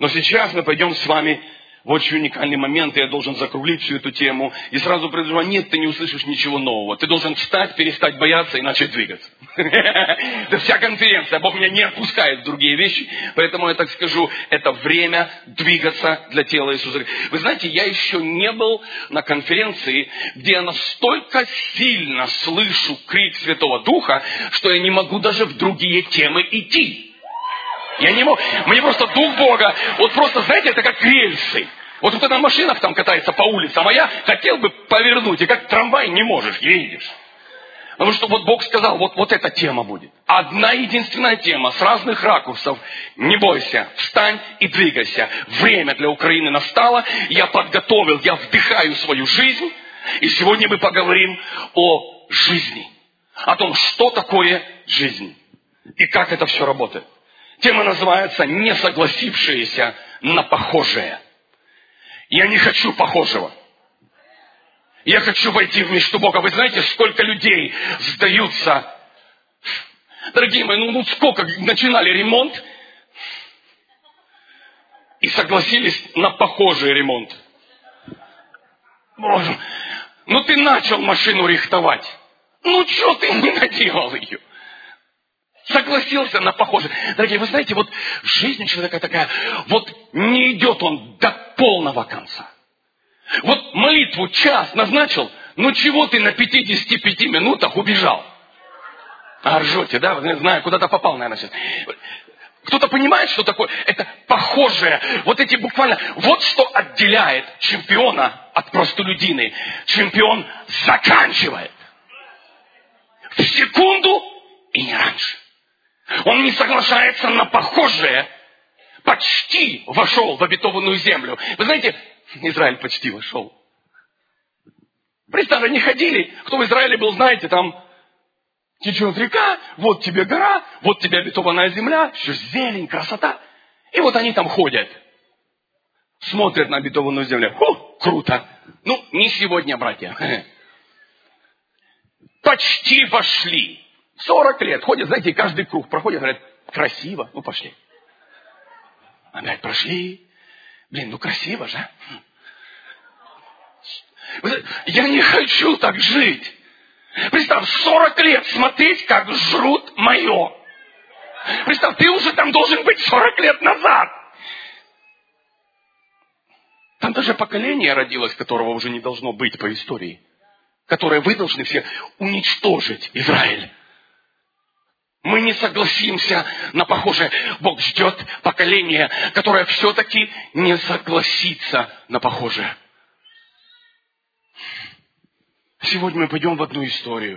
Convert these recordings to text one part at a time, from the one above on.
Но сейчас мы пойдем с вами в очень уникальный момент, и я должен закруглить всю эту тему. И сразу предупреждаю, нет, ты не услышишь ничего нового. Ты должен встать, перестать бояться и начать двигаться. Это вся конференция. Бог меня не отпускает в другие вещи. Поэтому я так скажу, это время двигаться для тела Иисуса. Вы знаете, я еще не был на конференции, где я настолько сильно слышу крик Святого Духа, что я не могу даже в другие темы идти. Я не могу. Мне просто Дух Бога, вот просто, знаете, это как рельсы. Вот кто-то на машинах там катается по улицам, а я хотел бы повернуть, и как трамвай не можешь, едешь. Потому что вот Бог сказал, вот эта тема будет. Одна единственная тема, с разных ракурсов. Не бойся, встань и двигайся. Время для Украины настало, я подготовил, я вдыхаю свою жизнь. И сегодня мы поговорим о жизни. О том, что такое жизнь. И как это все работает. Тема называется «Не согласившиеся на похожее». Я не хочу похожего. Я хочу войти в мечту Бога. Вы знаете, сколько людей сдаются? Дорогие мои, сколько начинали ремонт и согласились на похожий ремонт. Боже, ты начал машину рихтовать. Что ты не наделал ее? Согласился на похожее. Дорогие, вы знаете, вот жизнь человека такая, вот не идет он до полного конца. Вот молитву час назначил, чего ты на 55 минутах убежал? Ржете, да? Не знаю, куда-то попал, наверное, сейчас. Кто-то понимает, что такое? Это похожее. Вот эти буквально... Вот что отделяет чемпиона от простолюдины. Чемпион заканчивает. В секунду и не раньше. Он не соглашается на похожее. Почти вошел в обетованную землю. Вы знаете, Израиль почти вошел. Представьте, они ходили. Кто в Израиле был, знаете, там течет река, вот тебе гора, вот тебе обетованная земля, все зелень, красота. И вот они там ходят. Смотрят на обетованную землю. Круто. Не сегодня, братья. Почти вошли. 40 лет ходят, знаете, каждый круг проходит, говорят, красиво, пошли. Опять прошли. Красиво же. Я не хочу так жить. Представь, 40 лет смотреть, как жрут мое. Представь, ты уже там должен быть 40 лет назад. Там даже поколение родилось, которого уже не должно быть по истории. Которое вы должны все уничтожить, Израиль. Мы не согласимся на похожее. Бог ждет поколение, которое все-таки не согласится на похожее. Сегодня мы пойдем в одну историю.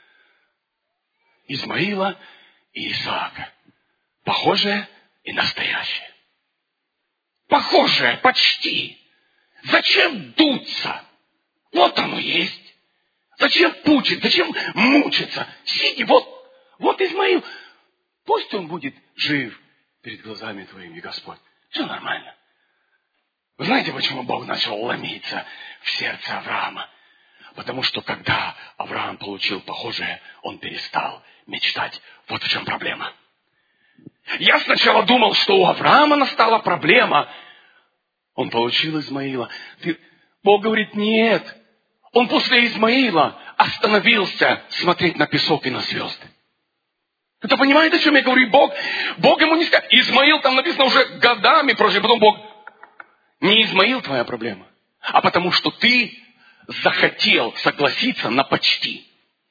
Измаила и Исаака. Похожее и настоящее. Похожее почти. Зачем дуться? Вот оно есть. Зачем пучить? Зачем мучиться? Сиди, вот Измаил. Пусть он будет жив перед глазами твоими, Господь. Все нормально. Вы знаете, почему Бог начал ломиться в сердце Авраама? Потому что когда Авраам получил похожее, он перестал мечтать. Вот в чем проблема. Я сначала думал, что у Авраама настала проблема. Он получил Измаила. Бог говорит, нет. Он после Измаила остановился смотреть на песок и на звезды. Кто понимает, о чем я говорю? Бог ему не сказал. Измаил там написано уже годами прожил. Потом Бог, не Измаил твоя проблема, а потому что ты захотел согласиться на почти.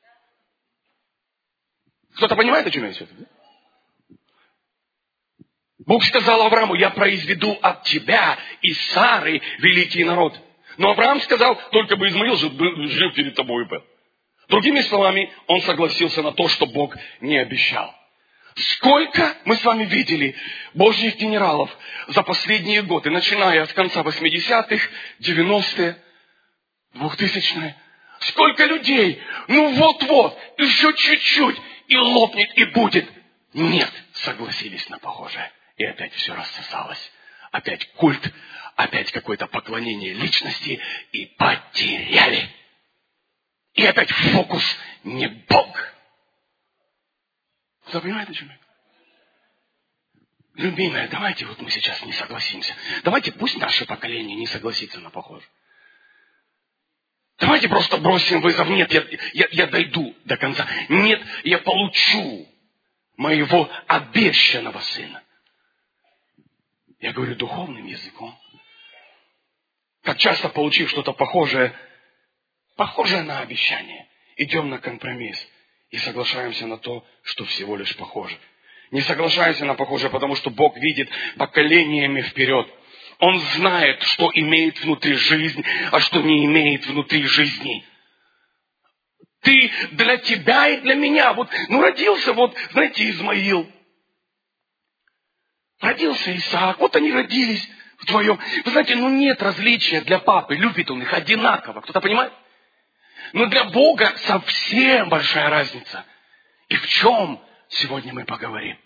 Кто-то понимает, о чем я говорю? Бог сказал Аврааму, я произведу от тебя и Сары великий народ. Но Авраам сказал, только бы Измаил жил перед тобой. Другими словами, он согласился на то, что Бог не обещал. Сколько мы с вами видели Божьих генералов за последние годы, начиная с конца 80-х, 90-е, 2000-е. Сколько людей, вот-вот, еще чуть-чуть, и лопнет, и будет. Нет, согласились на похожее. И опять все рассосалось. Опять культ, опять какое-то поклонение личности, и потеряли. И опять фокус не Бог. Кто понимает, о чем я? любимая, давайте вот мы сейчас не согласимся. Давайте пусть наше поколение не согласится на похожее. Давайте просто бросим вызов. Нет, я дойду до конца. Нет, я получу моего обещанного сына. Я говорю духовным языком. Как часто, получив что-то похожее на обещание, идем на компромисс и соглашаемся на то, что всего лишь похоже. Не соглашаемся на похожее, потому что Бог видит поколениями вперед. Он знает, что имеет внутри жизнь, а что не имеет внутри жизни. Ты для тебя и для меня. Родился, знаете, Измаил. Родился Исаак. Вот они родились вдвоем. Вы знаете, нет различия для папы. Любит он их одинаково. Кто-то понимает? Но для Бога совсем большая разница. И в чем сегодня мы поговорим?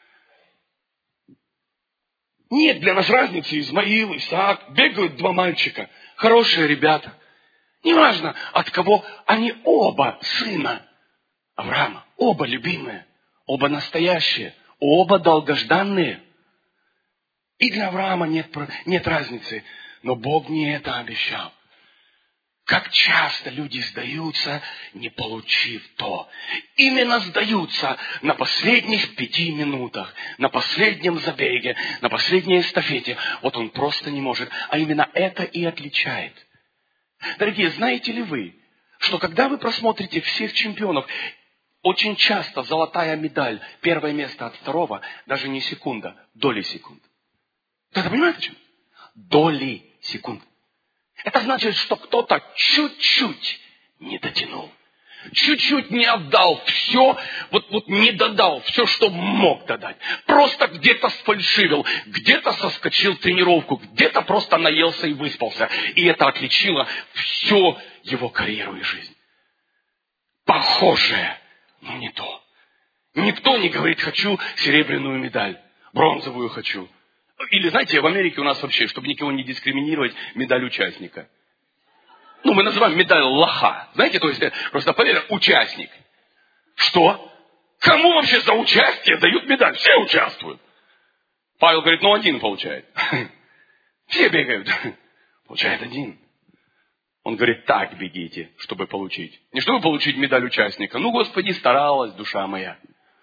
Нет для нас разницы. Измаил, Исаак. Бегают два мальчика. Хорошие ребята. Неважно, от кого они оба сына Авраама. Оба любимые. Оба настоящие. Оба долгожданные. И для Авраама нет разницы. Но Бог не это обещал. Как часто люди сдаются, не получив то. Именно сдаются на последних 5 минутах, на последнем забеге, на последней эстафете. Он просто не может. А именно это и отличает. Дорогие, знаете ли вы, что когда вы просмотрите всех чемпионов, очень часто золотая медаль, первое место от второго, даже не секунда, доли секунд. Кто-то понимает о чем? Доли секунд. Это значит, что кто-то чуть-чуть не дотянул. Чуть-чуть не отдал все, не додал все, что мог додать. Просто где-то сфальшивил, где-то соскочил в тренировку, где-то просто наелся и выспался. И это отличило всю его карьеру и жизнь. Похожее, но не то. Никто не говорит, хочу серебряную медаль, бронзовую хочу. Или, знаете, в Америке у нас вообще, чтобы никого не дискриминировать, медаль участника. Мы называем медаль лоха. Знаете, то есть, просто поверь, участник. Что? Кому вообще за участие дают медаль? Все участвуют. Павел говорит, один получает. Все бегают. Получает один. Он говорит, так бегите, чтобы получить. Не чтобы получить медаль участника. Господи, старалась душа моя.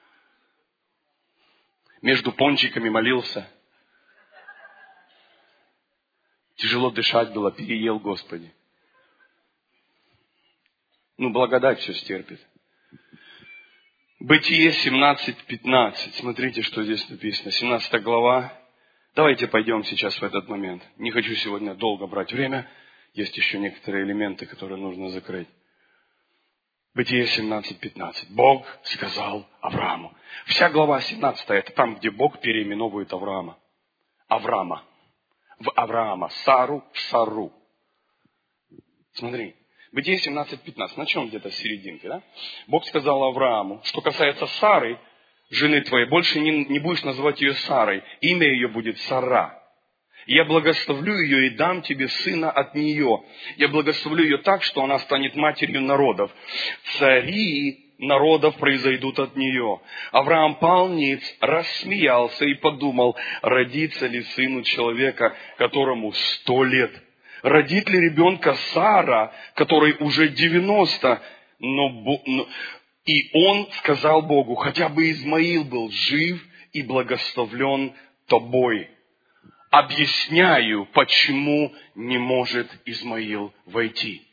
Между пончиками молился. Тяжело дышать было, переел, Господи. Благодать все стерпит. Бытие 17:15. Смотрите, что здесь написано. 17 глава. Давайте пойдем сейчас в этот момент. Не хочу сегодня долго брать время. Есть еще некоторые элементы, которые нужно закрыть. Бытие 17:15. Бог сказал Аврааму. Вся глава 17 это там, где Бог переименовывает Авраама. В Авраама. Сару в Сару. Смотри. Бытие 17:15. Начнем где-то с серединки, да? Бог сказал Аврааму, что касается Сары, жены твоей, больше не будешь называть ее Сарой. Имя ее будет Сара. Я благословлю ее и дам тебе сына от нее. Я благословлю ее так, что она станет матерью народов. Цари народов произойдут от нее. Авраам пал ниц, рассмеялся и подумал, родится ли сыну человека, которому 100 лет. Родит ли ребенка Сара, которой уже 90? И он сказал Богу, хотя бы Измаил был жив и благословлен тобой. Объясняю, почему не может Измаил войти.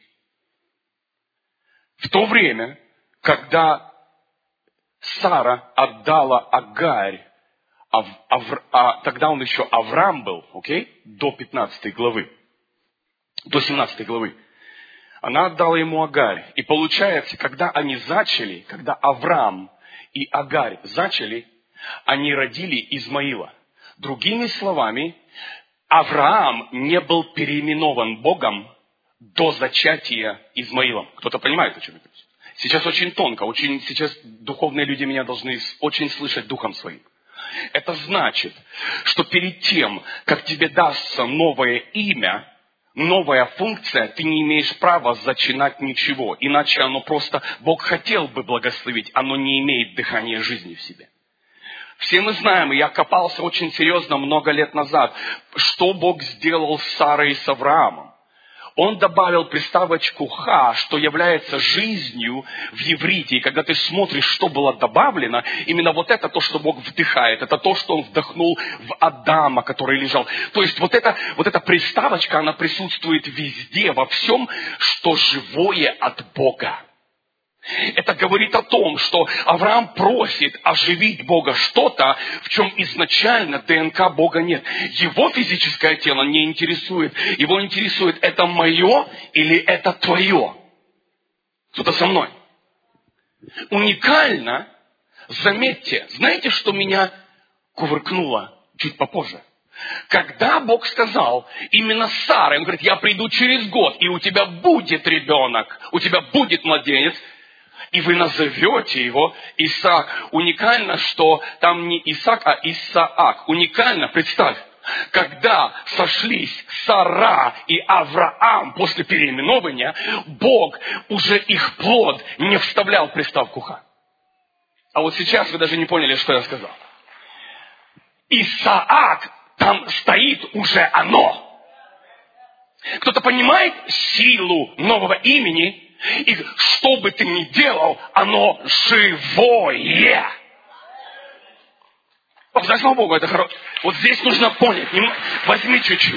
В то время, когда Сара отдала Агарь, тогда он еще Авраам был, до 15 главы, до 17 главы, она отдала ему Агарь. И получается, когда они зачали, когда Авраам и Агарь зачали, они родили Измаила. Другими словами, Авраам не был переименован Богом до зачатия Измаилом. Кто-то понимает, о чем я говорю? Сейчас очень тонко, сейчас духовные люди меня должны очень слышать духом своим. Это значит, что перед тем, как тебе дастся новое имя, новая функция, ты не имеешь права зачинать ничего. Иначе оно просто, Бог хотел бы благословить, оно не имеет дыхания жизни в себе. Все мы знаем, и я копался очень серьезно много лет назад, что Бог сделал с Сарой и с Авраамом. Он добавил приставочку «ха», что является жизнью в иврите. И когда ты смотришь, что было добавлено, именно вот это то, что Бог вдыхает. Это то, что Он вдохнул в Адама, который лежал. То есть вот эта приставочка, она присутствует везде, во всем, что живое от Бога. Это говорит о том, что Авраам просит оживить Бога что-то, в чем изначально ДНК Бога нет. Его физическое тело не интересует. Его интересует, это мое или это твое. Кто-то со мной. Уникально, заметьте, знаете, что меня кувыркнуло чуть попозже? Когда Бог сказал именно Саре, Он говорит, я приду через год, и у тебя будет ребенок, у тебя будет младенец, и вы назовете его Исаак. Уникально, что там не Исаак, а Исаак. Уникально, представь, когда сошлись Сара и Авраам после переименования, Бог уже их плод не вставлял в приставку «ха». А вот сейчас вы даже не поняли, что я сказал. Исаак, там стоит уже оно. Кто-то понимает силу нового имени? И что бы ты ни делал, оно живое. Да, слава Богу, это хорошо. Вот здесь нужно понять. Возьми чуть-чуть.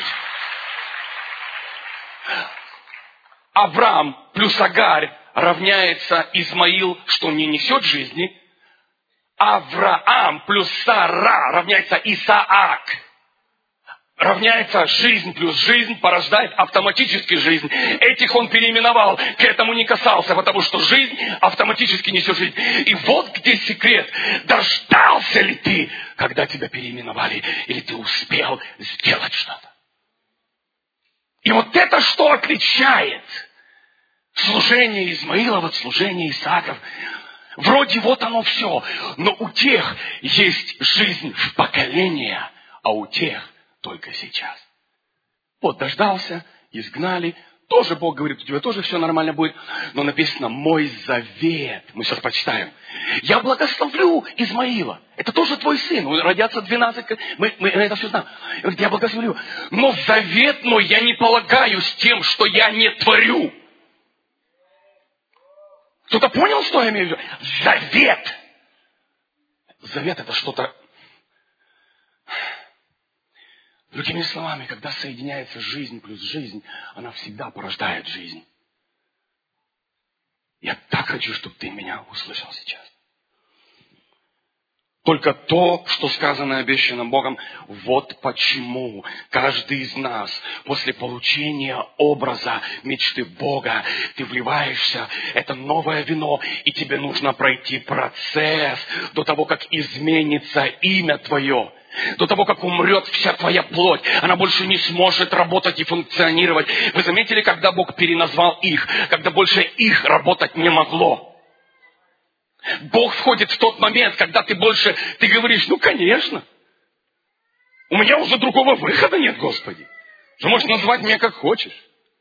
Авраам плюс Агарь равняется Измаил, что не несет жизни. Авраам плюс Сара равняется Исаак. Равняется жизнь плюс жизнь, порождает автоматически жизнь. Этих он переименовал, к этому не касался, потому что жизнь автоматически несет жизнь. И вот где секрет. Дождался ли ты, когда тебя переименовали, или ты успел сделать что-то? И вот это что отличает служение Измаила от служения Исааков. Вроде вот оно все, но у тех есть жизнь в поколения, а у тех только сейчас. Вот дождался, изгнали. Тоже Бог говорит, у тебя тоже все нормально будет. Но написано, мой завет. Мы сейчас прочитаем. Я благословлю Измаила. Это тоже твой сын. Родятся 12. Мы это все знаем. Я благословлю. Но завет мой я не полагаюсь тем, что я не творю. Кто-то понял, что я имею в виду? Завет. Завет это что-то... Другими словами, когда соединяется жизнь плюс жизнь, она всегда порождает жизнь. Я так хочу, чтобы ты меня услышал сейчас. Только то, что сказано и обещано Богом, вот почему каждый из нас после получения образа мечты Бога, ты вливаешься, это новое вино, и тебе нужно пройти процесс до того, как изменится имя твое. До того, как умрет вся твоя плоть, она больше не сможет работать и функционировать. Вы заметили, когда Бог переназвал их, когда больше их работать не могло? Бог входит в тот момент, когда ты говоришь, ну, конечно. У меня уже другого выхода нет, Господи. Ты можешь назвать меня как хочешь.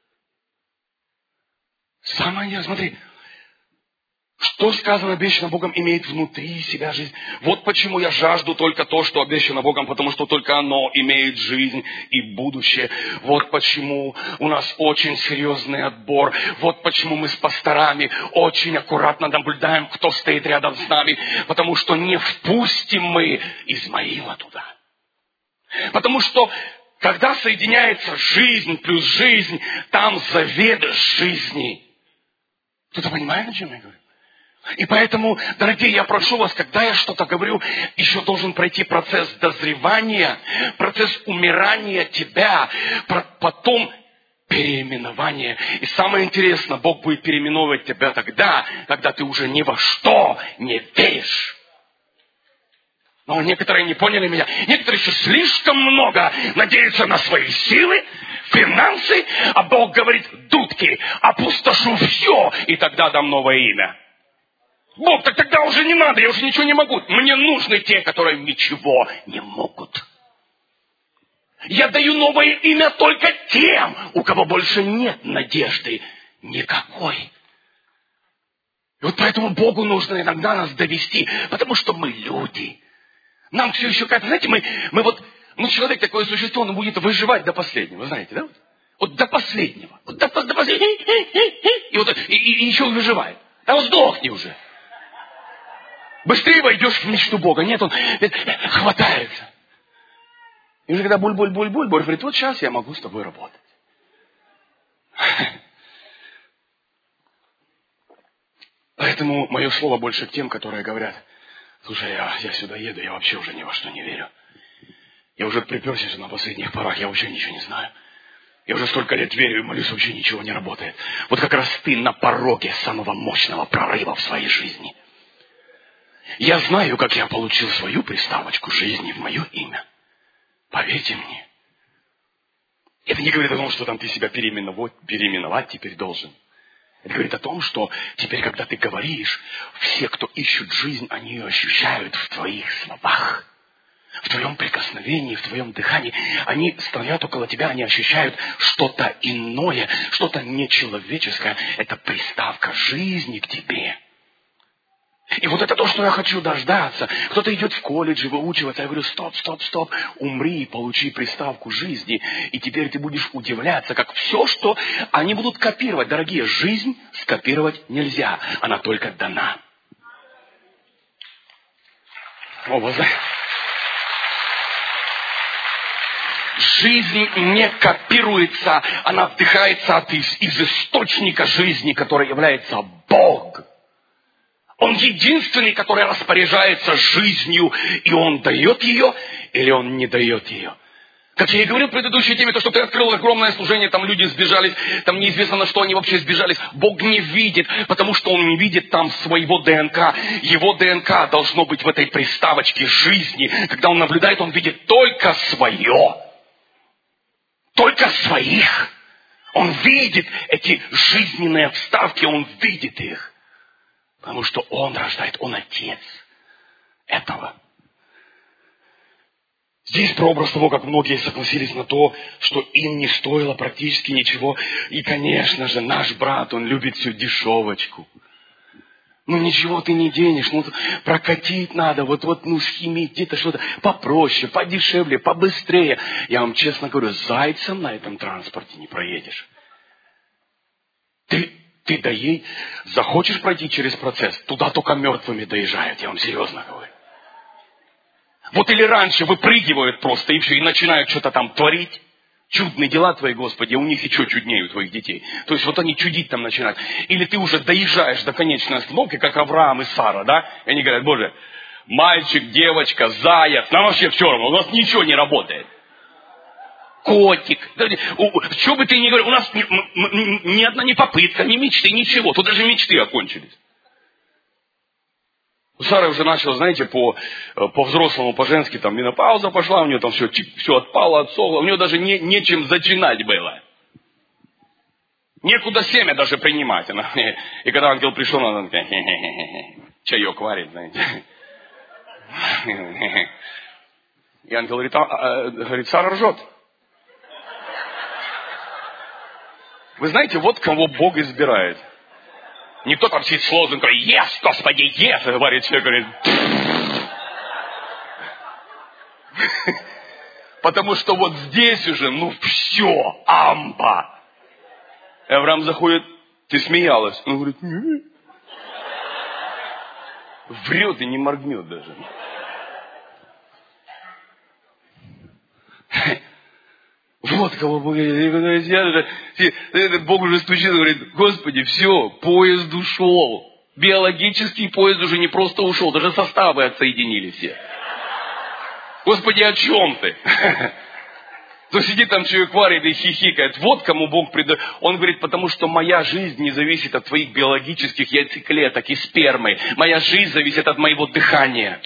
Самое интересное, смотри. Что сказано обещано Богом, имеет внутри себя жизнь. Вот почему я жажду только то, что обещано Богом, потому что только оно имеет жизнь и будущее. Вот почему у нас очень серьезный отбор. Вот почему мы с пасторами очень аккуратно наблюдаем, кто стоит рядом с нами. Потому что не впустим мы Измаила туда. Потому что, когда соединяется жизнь плюс жизнь, там завет жизни. Кто-то понимает, о чем я говорю? И поэтому, дорогие, я прошу вас, когда я что-то говорю, еще должен пройти процесс дозревания, процесс умирания тебя, потом переименование. И самое интересное, Бог будет переименовывать тебя тогда, когда ты уже ни во что не веришь. Но некоторые не поняли меня. Некоторые еще слишком много надеются на свои силы, финансы, а Бог говорит, дудки, опустошу все, и тогда дам новое имя. Бог, так тогда уже не надо, я уже ничего не могу. Мне нужны те, которые ничего не могут. Я даю новое имя только тем, у кого больше нет надежды никакой. И вот поэтому Богу нужно иногда нас довести, потому что мы люди. Нам все еще как, знаете, мы вот, человек такое существо, он будет выживать до последнего, знаете, да? Вот до последнего. Вот до последнего. И еще выживает. Да он сдохни уже. Быстрее войдешь в мечту Бога. Нет, он хватается. И уже когда буль-буль-буль-буль, Бог говорит, вот сейчас я могу с тобой работать. Поэтому мое слово больше к тем, которые говорят, слушай, я сюда еду, я вообще уже ни во что не верю. Я уже приперся на последних порах, я вообще ничего не знаю. Я уже столько лет верю и молюсь, вообще ничего не работает. Вот как раз ты на пороге самого мощного прорыва в своей жизни. Я знаю, как я получил свою приставочку жизни в мое имя. Поверьте мне. Это не говорит о том, что там ты себя переименовать теперь должен. Это говорит о том, что теперь, когда ты говоришь, все, кто ищут жизнь, они ее ощущают в твоих словах, в твоем прикосновении, в твоем дыхании. Они стоят около тебя, они ощущают что-то иное, что-то нечеловеческое. Это приставка жизни к тебе. И вот это то, что я хочу дождаться. Кто-то идет в колледж выучиваться. Я говорю, стоп. Умри и получи приставку жизни. И теперь ты будешь удивляться, как все, что они будут копировать. Дорогие, жизнь скопировать нельзя. Она только дана. Жизнь не копируется. Она вдыхается из источника жизни, который является Бог. Он единственный, который распоряжается жизнью, и Он дает ее, или Он не дает ее. Как я и говорил в предыдущей теме, то, что ты открыл огромное служение, там люди сбежались, там неизвестно, на что они вообще сбежались. Бог не видит, потому что Он не видит там своего ДНК. Его ДНК должно быть в этой приставочке жизни. Когда Он наблюдает, Он видит только свое. Только своих. Он видит эти жизненные вставки, Он видит их. Потому что Он рождает, Он Отец этого. Здесь прообраз того, как многие согласились на то, что им не стоило практически ничего. И, конечно же, наш брат, он любит всю дешевочку. Ничего ты не денешь, прокатить надо, схимить где-то что-то попроще, подешевле, побыстрее. Я вам честно говорю, зайцем на этом транспорте не проедешь. Ты захочешь пройти через процесс, туда только мертвыми доезжают, я вам серьезно говорю. Вот или раньше выпрыгивают просто и все, и начинают что-то там творить. Чудные дела твои, Господи, у них еще чуднее у твоих детей. То есть они чудить там начинают. Или ты уже доезжаешь до конечной остановки, как Авраам и Сара, да? И они говорят, Боже, мальчик, девочка, заяц, нам вообще все равно, у нас ничего не работает. Котик. Что бы ты ни говорил, у нас ни одна не попытка, ни мечты, ничего. Тут даже мечты окончились. У Сары уже начала, знаете, по-взрослому, по-женски, там менопауза пошла, у нее там все отпало, отсохло. У нее даже нечем зачинать было. Некуда семя даже принимать. И когда ангел пришел, она такая, чаек варит, знаете. И ангел говорит, Сара ржет. Вы знаете, вот кого Бог избирает. Никто там сидит с лозунгом, «Ес, Господи, ес!» говорит, человек говорит. Потому что вот здесь уже, все, амба. И Авраам заходит, ты смеялась. Он говорит, нет. Врет и не моргнет даже. Вот кого Бог говорит. Бог уже стучит и говорит, Господи, все, поезд ушел. Биологический поезд уже не просто ушел, даже составы отсоединили все. Господи, о чем ты? То сидит там человек варит и хихикает. Вот кому Бог придает. Он говорит, потому что моя жизнь не зависит от твоих биологических яйцеклеток и спермы. Моя жизнь зависит от моего дыхания.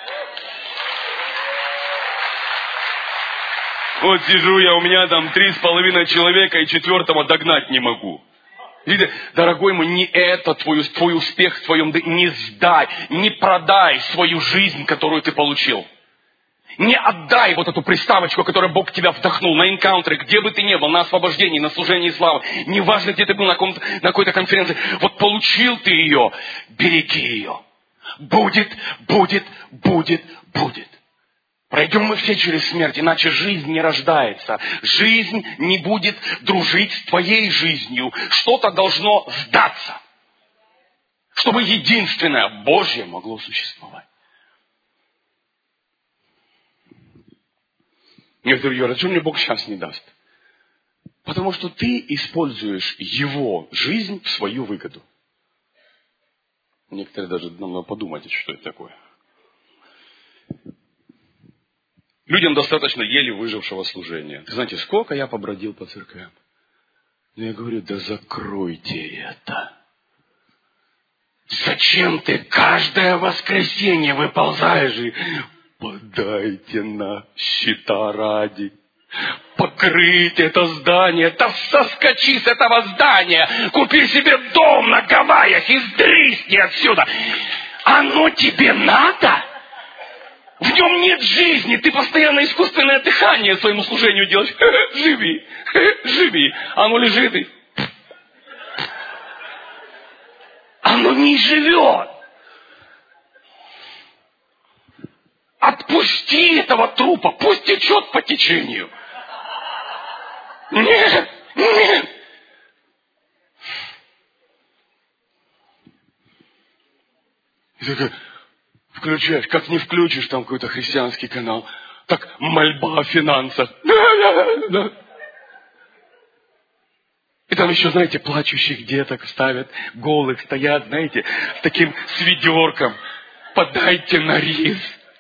Вот сижу я, у меня там 3,5 человека, и 4-го догнать не могу. Видите, дорогой мой, не это твой успех в твоем... Не сдай, не продай свою жизнь, которую ты получил. Не отдай вот эту приставочку, которую Бог тебя вдохнул на энкаунтере, где бы ты ни был, на освобождении, на служении славы. Неважно, где ты был, на какой-то конференции. Вот получил ты ее, береги ее. Будет. Пройдем мы все через смерть, иначе жизнь не рождается. Жизнь не будет дружить с твоей жизнью. Что-то должно сдаться, чтобы единственное Божье могло существовать. Некоторые говорят, что мне Бог сейчас не даст? Потому что ты используешь Его жизнь в свою выгоду. Некоторые даже надо подумать, что это такое. Людям достаточно еле выжившего служения. Ты знаете, сколько я побродил по церквям? Но я говорю, да закройте это. Зачем ты каждое воскресенье выползаешь и подайте на счета ради. Покрыть это здание. Да соскочи с этого здания. Купи себе дом на Гавайях и сдрисни отсюда. Оно тебе надо? В нем нет жизни. Ты постоянно искусственное дыхание своему служению делаешь. Живи, живи. Оно лежит и... Оно не живет. Отпусти этого трупа. Пусть течет по течению. Нет, нет. И такая... Включаешь, как не включишь там какой-то христианский канал, так мольба о финансах. Да. И там еще, знаете, плачущих деток ставят, голых стоят, знаете, с таким с ведерком. Подайте на рис.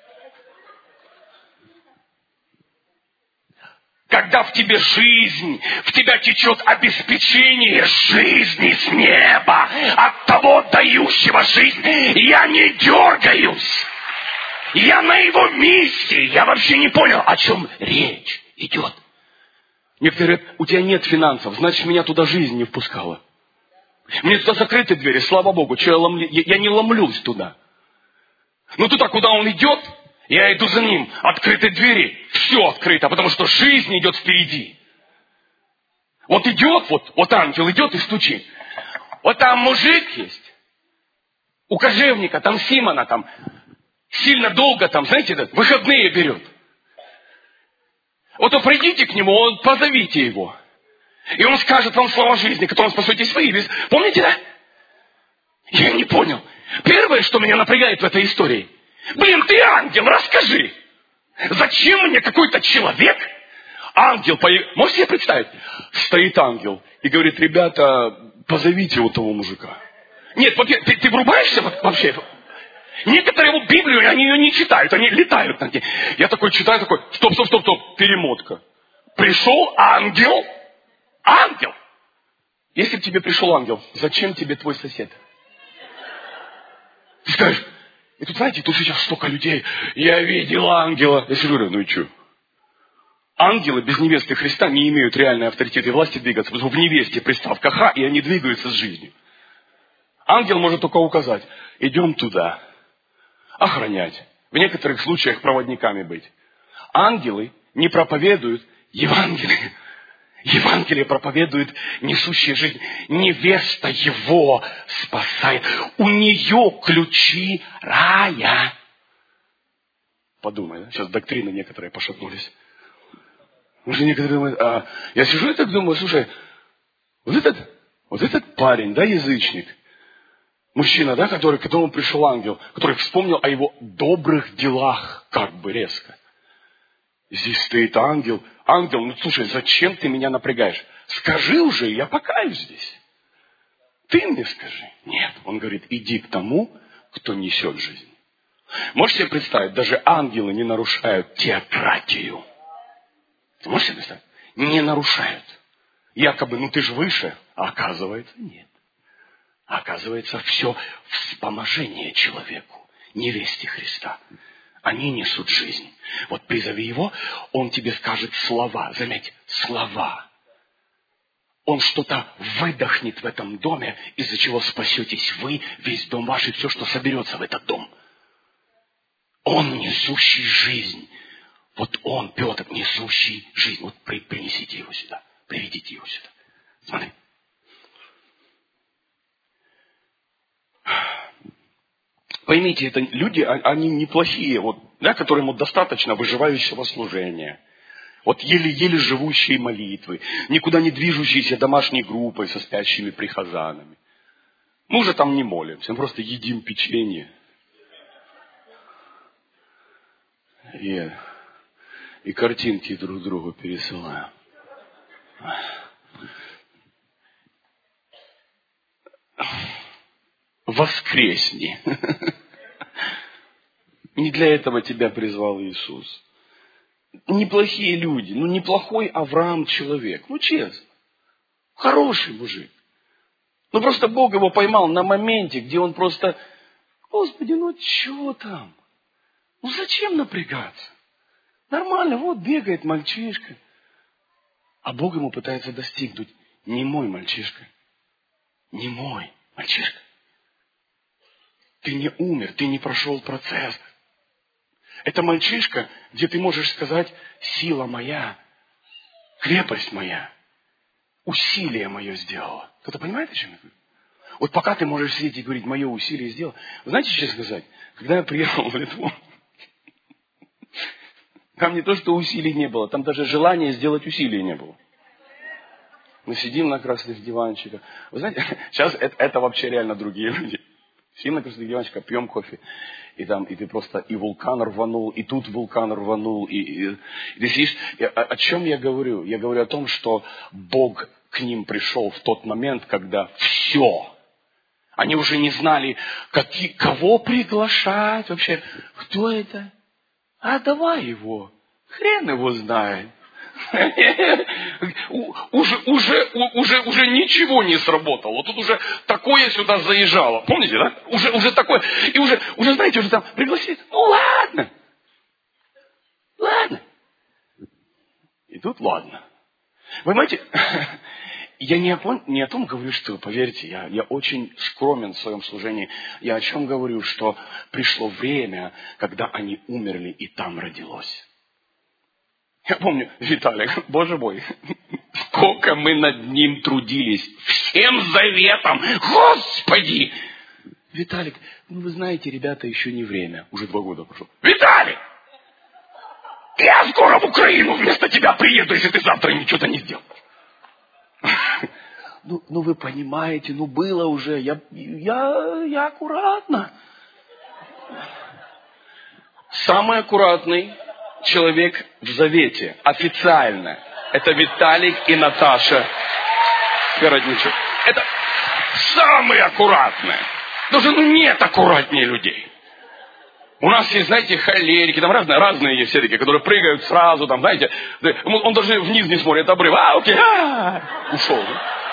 Когда в тебе жизнь, в тебя течет обеспечение жизни с неба, от того дающего жизнь, я не дергаюсь. Я на его месте. Я вообще не понял, о чем речь идет. Некоторые говорят, у тебя нет финансов, значит, меня туда жизнь не впускала. Мне туда закрыты двери, слава Богу, что я не ломлюсь туда. Но туда, куда он идет, я иду за ним. Открыты двери, все открыто, потому что жизнь идет впереди. Вот идет, вот ангел идет и стучит. Вот там мужик есть, у кожевника, там Симона, там сильно долго, там, знаете, выходные берет. Вот вы придите к нему, позовите его. И он скажет вам слова жизни, которым спасетесь вы. Помните, да? Я не понял. Первое, что меня напрягает в этой истории. Блин, ты ангел, расскажи. Зачем мне какой-то человек, ангел, можете себе представить? Стоит ангел и говорит, ребята, позовите вот того мужика. Нет, ты врубаешься вообще? Некоторые вот Библию, они ее не читают, они летают на ней. Я такой читаю, такой, стоп, перемотка. Пришел ангел. Ангел. Если к тебе пришел ангел, зачем тебе твой сосед? Ты скажешь, и тут, знаете, тут сейчас столько людей, я видел ангела. Я сижу, говорю, ну и что? Ангелы без невесты Христа не имеют реальной авторитета и власти двигаться, потому что в невесте приставка «ха», и они двигаются с жизнью. Ангел может только указать, идем туда, охранять, в некоторых случаях проводниками быть. Ангелы не проповедуют Евангелие. Евангелие проповедует несущая жизнь. Невеста его спасает. У нее ключи рая. Подумай, да? Сейчас доктрины некоторые пошатнулись. Уже некоторые думают, я сижу и так думаю, слушай, вот этот парень, да, язычник, мужчина, да, к которому пришел ангел, который вспомнил о его добрых делах, как бы резко. Здесь стоит ангел. Ангел, ну слушай, зачем ты меня напрягаешь? Скажи уже, я покаюсь здесь. Ты мне скажи. Нет, он говорит, иди к тому, кто несет жизнь. Можете себе представить, даже ангелы не нарушают теократию. Ты можешь себе представить? Не нарушают. Якобы, ты же выше, а оказывается нет. Оказывается, все вспоможение человеку, невесте Христа. Они несут жизнь. Вот призови его, он тебе скажет слова. Заметь, слова. Он что-то выдохнет в этом доме, из-за чего спасетесь вы, весь дом ваш и все, что соберется в этот дом. Он несущий жизнь. Вот он, Петр, несущий жизнь. Вот принесите его сюда. Приведите его сюда. Смотри. Поймите, это люди, они неплохие. Вот да, которому достаточно выживающего служения. Вот еле-еле живущие молитвы, никуда не движущиеся домашней группой со спящими прихожанами. Мы уже там не молимся, мы просто едим печенье. И картинки друг другу пересылаем. Воскресни. Не для этого тебя призвал Иисус. Неплохие люди, неплохой Авраам человек. Честно. Хороший мужик. Просто Бог его поймал на моменте, где он просто, Господи, чего там? Зачем напрягаться? Нормально, вот бегает мальчишка. А Бог ему пытается достигнуть. Не мой мальчишка. Не мой мальчишка. Ты не умер, ты не прошел процесс. Это мальчишка, где ты можешь сказать, сила моя, крепость моя, усилие мое сделало. Кто-то понимает, о чем я говорю? Вот пока ты можешь сидеть и говорить, мое усилие сделало. Вы знаете, что сказать? Когда я приехал в Литву, там не то, что усилий не было, там даже желания сделать усилия не было. Мы сидим на красных диванчиках. Вы знаете, сейчас это вообще реально другие люди. Сидим на красных диванчиках, пьем кофе, и ты просто и вулкан рванул, и тут вулкан рванул, и ты сидишь. О чем я говорю? Я говорю о том, что Бог к ним пришел в тот момент, когда все. Они уже не знали, кого приглашать вообще. Кто это? Давай его. Хрен его знает. Уже ничего не сработало. Тут уже такое сюда заезжало. Помните, да? Уже такое. И уже, знаете, уже там пригласили. Ладно. И тут ладно. Вы понимаете, я не о том говорю, что, поверьте, я очень скромен в своем служении. Я о чем говорю, что пришло время, когда они умерли, и там родилось. Я помню, Виталик, Боже мой, сколько мы над ним трудились, всем заветом, Господи! Виталик, вы знаете, ребята, еще не время, уже 2 года прошло. Виталик! Я скоро в Украину вместо тебя приеду, если ты завтра ничего не сделаешь. Вы понимаете, было уже, я аккуратно. Самый аккуратный человек в завете, официально, это Виталик и Наташа Городничук. Это самые аккуратные. Даже нет аккуратнее людей. У нас есть, знаете, холерики, там разные есть все такие, которые прыгают сразу, там, знаете, он даже вниз не смотрит, обрыв, окей, ушел.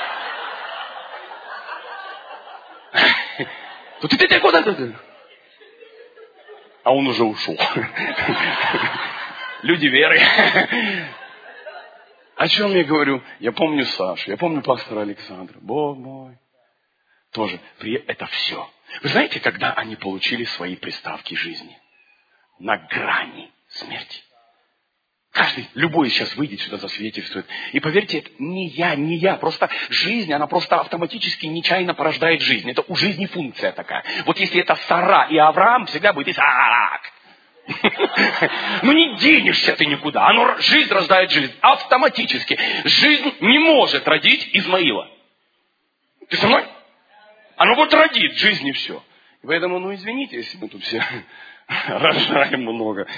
Ты куда-то? А он уже ушел. Люди веры. О чем я говорю? Я помню Сашу, я помню пастора Александра. Бог мой. Тоже. Это все. Вы знаете, когда они получили свои приставки жизни? На грани смерти. Любой сейчас выйдет сюда, засвидетельствует. И поверьте, это не я. Просто жизнь, она просто автоматически, нечаянно порождает жизнь. Это у жизни функция такая. Вот если это Сара и Авраам, всегда будет Исаак. Не денешься ты никуда. Жизнь рождает жизнь. Автоматически. Жизнь не может родить Измаила. Ты со мной? Оно родит жизнь и все. И поэтому, извините, если мы тут все рожаем много.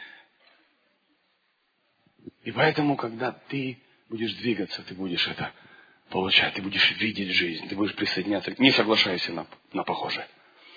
И поэтому, когда ты будешь двигаться, ты будешь это получать, ты будешь видеть жизнь, ты будешь присоединяться. Не соглашайся на похожее.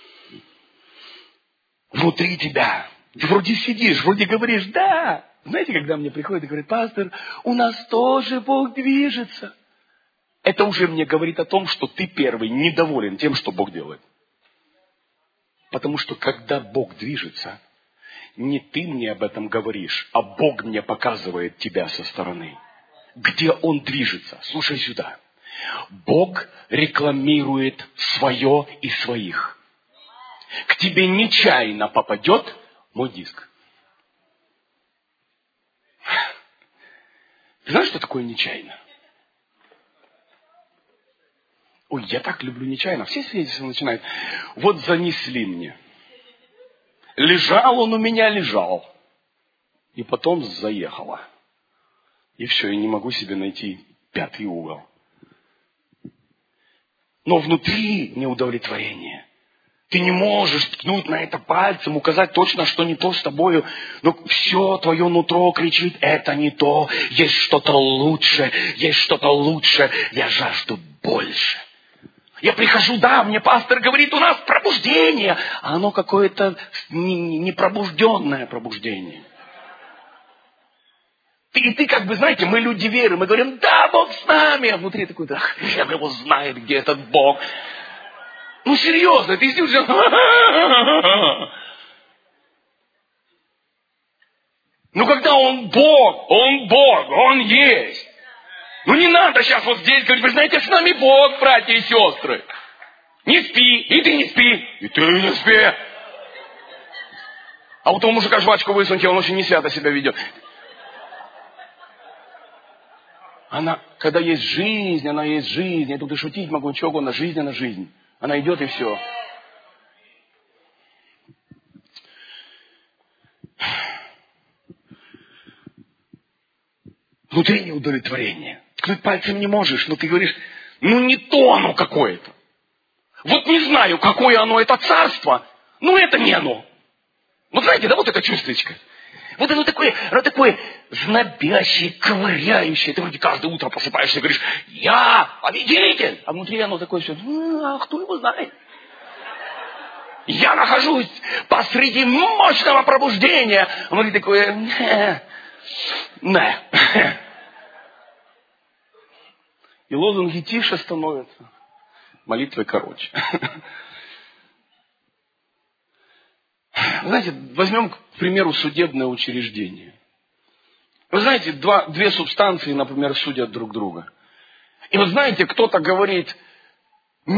Внутри тебя. Ты вроде сидишь, вроде говоришь, да. Знаете, когда мне приходит и говорит, пастор, у нас тоже Бог движется. Это уже мне говорит о том, что ты первый недоволен тем, что Бог делает. Потому что когда Бог движется, не ты мне об этом говоришь, а Бог мне показывает тебя со стороны. Где Он движется? Слушай сюда. Бог рекламирует свое и своих. К тебе нечаянно попадет мой диск. Ты знаешь, что такое нечаянно? Я так люблю нечаянно. Все свидетельства начинают. Вот занесли мне. Лежал он у меня, лежал. И потом заехала. И все, я не могу себе найти пятый угол. Но внутри неудовлетворение. Ты не можешь ткнуть на это пальцем, указать точно, что не то с тобою. Но все твое нутро кричит, это не то, есть что-то лучше, есть что-то лучше, я жажду больше. Я прихожу, да, мне пастор говорит, у нас пробуждение, а оно какое-то непробужденное пробуждение. И ты как бы, знаете, мы люди веры, мы говорим, да, Бог с нами, а внутри такой, да, хрен его знает, где этот Бог. Ну, серьезно, ты сидишь, ну, когда Он Бог, Он есть. Ну, не надо сейчас вот здесь говорить, вы знаете, с нами Бог, братья и сестры. Не спи, и ты не спи, и ты не спи. А у того мужика жвачку высуньте, он очень не свято себя ведет. Она, когда есть жизнь, она есть жизнь. Я тут и шутить могу, ничего угодно, жизнь, она жизнь. Она идет и все. Внутри неудовлетворение. Ткнуть пальцем не можешь, но ты говоришь, ну не то оно какое-то. Вот не знаю, какое оно, это царство, но это не оно. Вот знаете, да, вот это чувствечко. Вот оно такое знобящее, ковыряющее. Ты вроде каждое утро просыпаешься и говоришь, я победитель. А внутри оно такое все, а кто его знает. Я нахожусь посреди мощного пробуждения. А внутри такое, не. И лозунги тише становятся, молитвы короче. Знаете, возьмем, к примеру, судебное учреждение. Вы знаете, две субстанции, например, судят друг друга. И вот знаете, кто-то говорит, со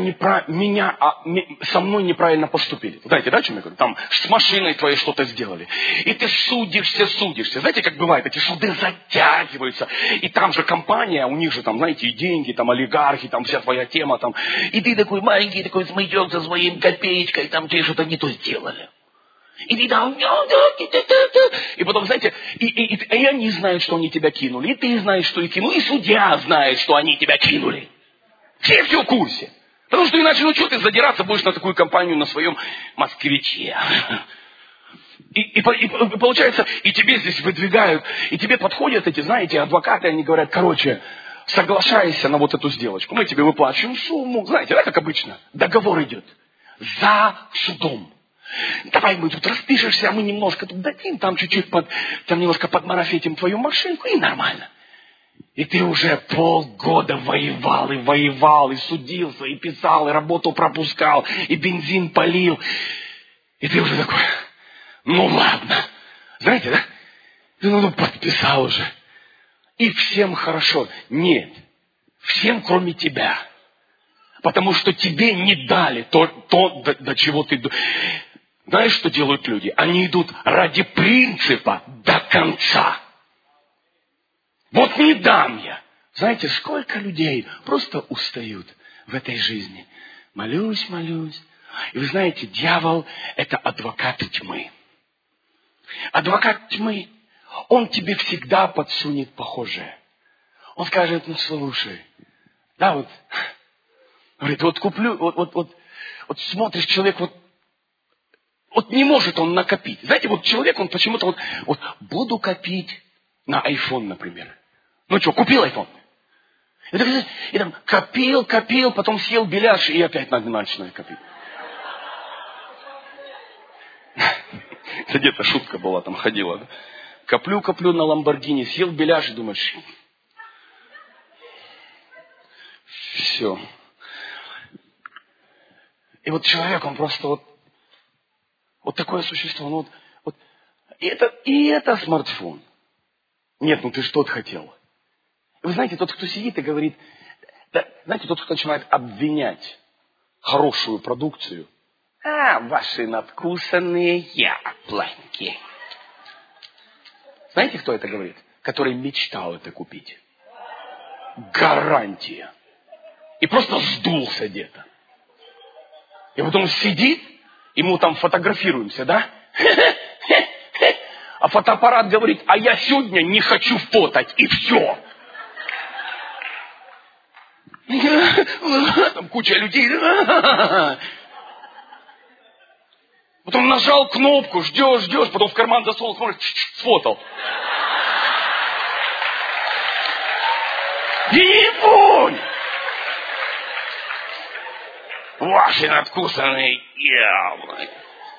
мной неправильно поступили. Знаете, да, о чем я говорю? Там с машиной твоей что-то сделали. И ты судишься. Знаете, как бывает, эти суды затягиваются. И там же компания, у них же там, знаете, и деньги, там олигархи, там вся твоя тема. Там. И ты такой маленький, такой смычок со своим копеечкой, там тебе что-то не то сделали. И ты там... И потом, знаете, и они знают, что они тебя кинули. И ты знаешь, что их кинули. И судья знает, что они тебя кинули. Все в курсе. Потому что иначе, ну что ты задираться будешь на такую компанию на своем москвиче. И получается, и тебе здесь выдвигают, и тебе подходят эти, знаете, адвокаты, они говорят, короче, соглашайся на вот эту сделочку. Мы тебе выплачиваем сумму. Знаете, да, как обычно? Договор идет. За судом. Давай мы тут распишешься, а мы немножко тут дадим, там чуть-чуть там немножко подмарафетим твою машинку, и нормально. И ты уже полгода воевал, и судился, и писал, и работу пропускал, и бензин полил. И ты уже такой, ну ладно. Знаете, да? Ну подписал уже. И всем хорошо. Нет. Всем, кроме тебя. Потому что тебе не дали то до чего ты... Знаешь, что делают люди? Они идут ради принципа до конца. Вот не дам я. Знаете, сколько людей просто устают в этой жизни. Молюсь. И вы знаете, дьявол – это адвокат тьмы. Адвокат тьмы, он тебе всегда подсунет похожее. Он скажет, ну слушай, да вот, говорит, вот куплю, вот смотришь, человек вот не может он накопить. Знаете, вот человек, он почему-то вот буду копить на iPhone, например. Ну что, купил iPhone? И там копил, потом съел беляш и опять начинает копить. Это где-то шутка была, там ходила. Да? Коплю на Ламборгини, съел беляш и думаешь, все. И вот человек, он просто вот такое существо. И это смартфон. Нет, ну ты что-то хотел. Вы знаете, тот, кто сидит и говорит, знаете, тот, кто начинает обвинять хорошую продукцию, ваши надкусанные яблоки. Знаете, кто это говорит? Который мечтал это купить. Гарантия. И просто сдулся где-то. И потом сидит, и мы там фотографируемся, да? А фотоаппарат говорит, а я сегодня не хочу фотать, и все. Там куча людей. Потом нажал кнопку, ждешь, потом в карман засунул, смотришь, сфотал. Ебунь! Ваши надкусанные яблоки.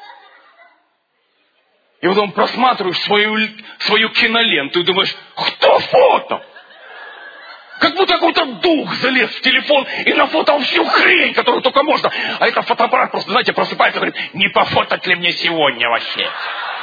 И потом просматриваешь свою киноленту и думаешь, кто фото? Как будто какой-то дух залез в телефон и нафотал всю хрень, которую только можно. А это фотоаппарат просто, знаете, просыпается и говорит, не пофотать ли мне сегодня вообще?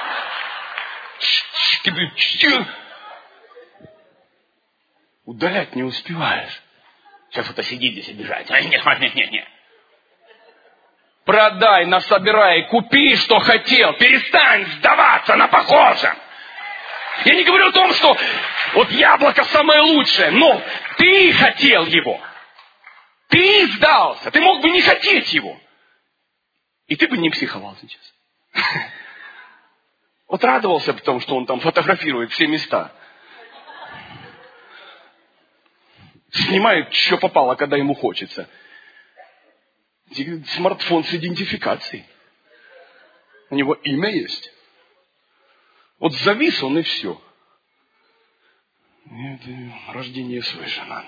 Удалять не успеваешь. Сейчас кто-то сидит здесь обижает. Нет. Продай, насобирай, купи, что хотел. Перестань сдаваться на похожем. Я не говорю о том, что вот яблоко самое лучшее, но ты хотел его. Ты сдался. Ты мог бы не хотеть его. И ты бы не психовал сейчас. Вот радовался бы тому, что он там фотографирует все места. Снимает, что попало, когда ему хочется. Смартфон с идентификацией. У него имя есть. Вот завис он и все. Рождение совершенно.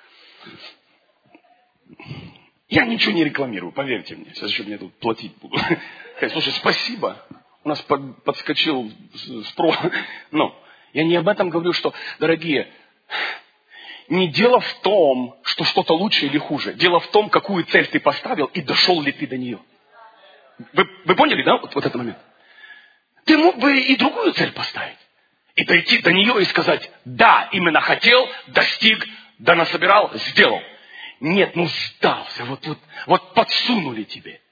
Я ничего не рекламирую, поверьте мне. Сейчас еще мне тут платить будут. Слушай, спасибо. У нас подскочил спрос. Но я не об этом говорю, что, дорогие, не дело в том, что что-то лучше или хуже. Дело в том, какую цель ты поставил и дошел ли ты до нее. Вы поняли, да, вот этот момент? Ты мог бы и другую цель поставить. И дойти до нее и сказать, да, именно хотел, достиг, да насобирал, сделал. Нет, сдался, вот подсунули тебе.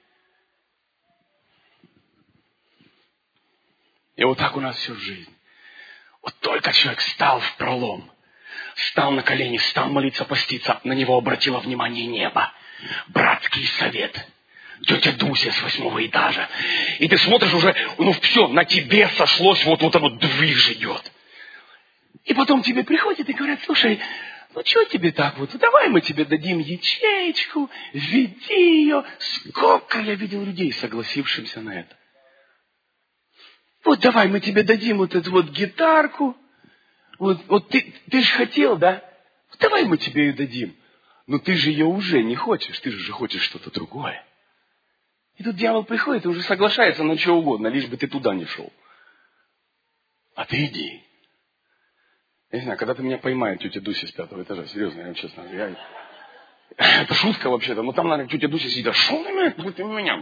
И вот так у нас всю жизнь. Вот только человек стал в пролом, стал на колени, стал молиться, поститься, на него обратило внимание небо. Братский совет. Тетя Дуся с 8-го этажа. И ты смотришь уже, все, на тебе сошлось, вот движ идет. И потом тебе приходят и говорят, слушай, что тебе так давай мы тебе дадим ячеечку, введи ее. Сколько я видел людей, согласившихся на это. Вот давай мы тебе дадим эту гитарку. Вот ты же хотел, да? Давай мы тебе ее дадим. Но ты же ее уже не хочешь, ты же хочешь что-то другое. И тут дьявол приходит и уже соглашается на что угодно, лишь бы ты туда не шел. А ты иди. Я не знаю, когда ты меня поймает, тетя Дуся с 5-го этажа, серьезно, я честно говорю, это шутка вообще-то, но там, наверное, тетя Дуся сидит, шел на меня, вот у меня.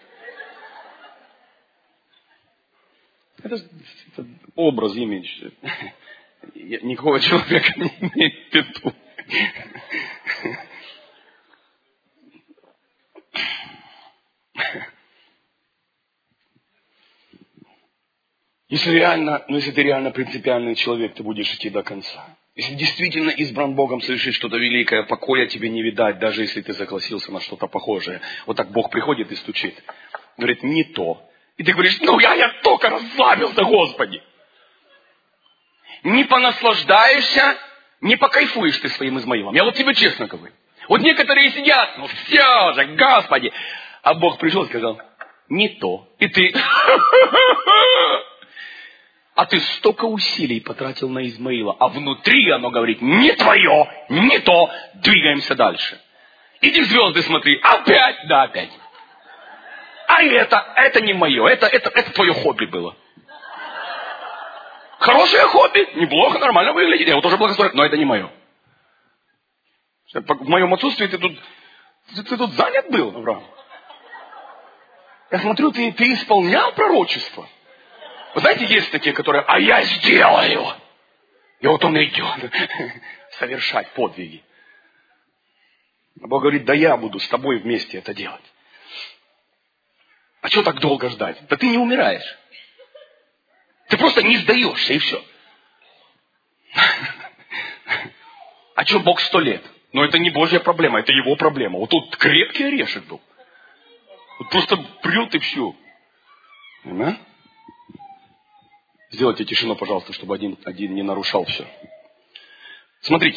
Это образ, имидж. Никакого человека не имеет в виду. Если ты реально принципиальный человек, ты будешь идти до конца. Если действительно избран Богом совершить что-то великое, покоя тебе не видать, даже если ты согласился на что-то похожее. Вот так Бог приходит и стучит. Говорит, не то. И ты говоришь, я только расслабился, Господи. Не понаслаждаешься, не покайфуешь ты своим Измаилом. Я тебе честно говорю. Вот некоторые сидят, все же, Господи. А Бог пришел и сказал, не то. И ты... А ты столько усилий потратил на Измаила, а внутри оно говорит, не твое, не то, двигаемся дальше. Иди в звезды смотри, опять, да, опять. А это не мое, это твое хобби было. Хорошее хобби, неплохо, нормально выглядит, я его тоже благословляю, но это не мое. В моем отсутствии ты тут занят был, Авраам. Я смотрю, ты исполнял пророчество. Вы знаете, есть такие, которые, а я сделаю. И вот он идет совершать подвиги. А Бог говорит, да я буду с тобой вместе это делать. А что так долго ждать? Да ты не умираешь. Ты просто не сдаешься, и все. А что Бог 100 лет? Но это не Божья проблема, это его проблема. Вот тут крепкий орешек был. Вот просто прет и все. Сделайте тишину, пожалуйста, чтобы один не нарушал все. Смотрите.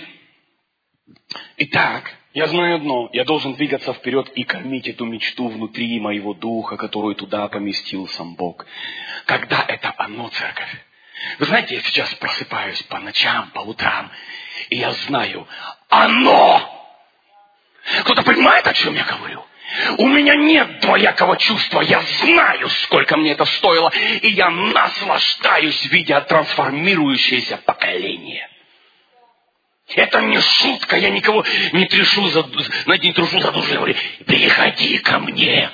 Итак, я знаю одно. Я должен двигаться вперед и кормить эту мечту внутри моего духа, которую туда поместил сам Бог. Когда это оно, церковь? Вы знаете, я сейчас просыпаюсь по ночам, по утрам, и я знаю, оно! Кто-то понимает, о чем я говорю? У меня нет двоякого чувства. Я знаю, сколько мне это стоило, и я наслаждаюсь, видя трансформирующееся поколение. Это не шутка, я никого не трушу за душу. Я говорю, приходи ко мне.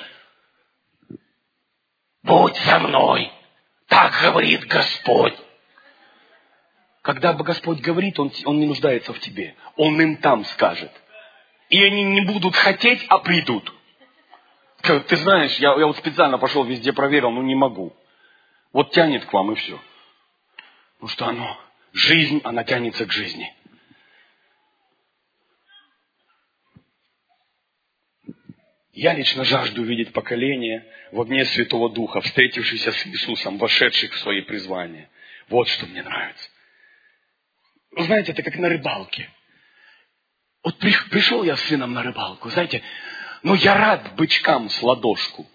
Будь со мной. Так говорит Господь. Когда бы Господь говорит, Он не нуждается в тебе. Он им там скажет. И они не будут хотеть, а придут. Ты знаешь, я вот специально пошел везде проверил, но не могу. Вот тянет к вам и все. Потому что жизнь, она тянется к жизни. Я лично жажду видеть поколение в огне Святого Духа, встретившихся с Иисусом, вошедших в свои призвания. Вот что мне нравится. Вы знаете, это как на рыбалке. Вот пришел я с сыном на рыбалку, знаете, я рад бычкам с ладошку.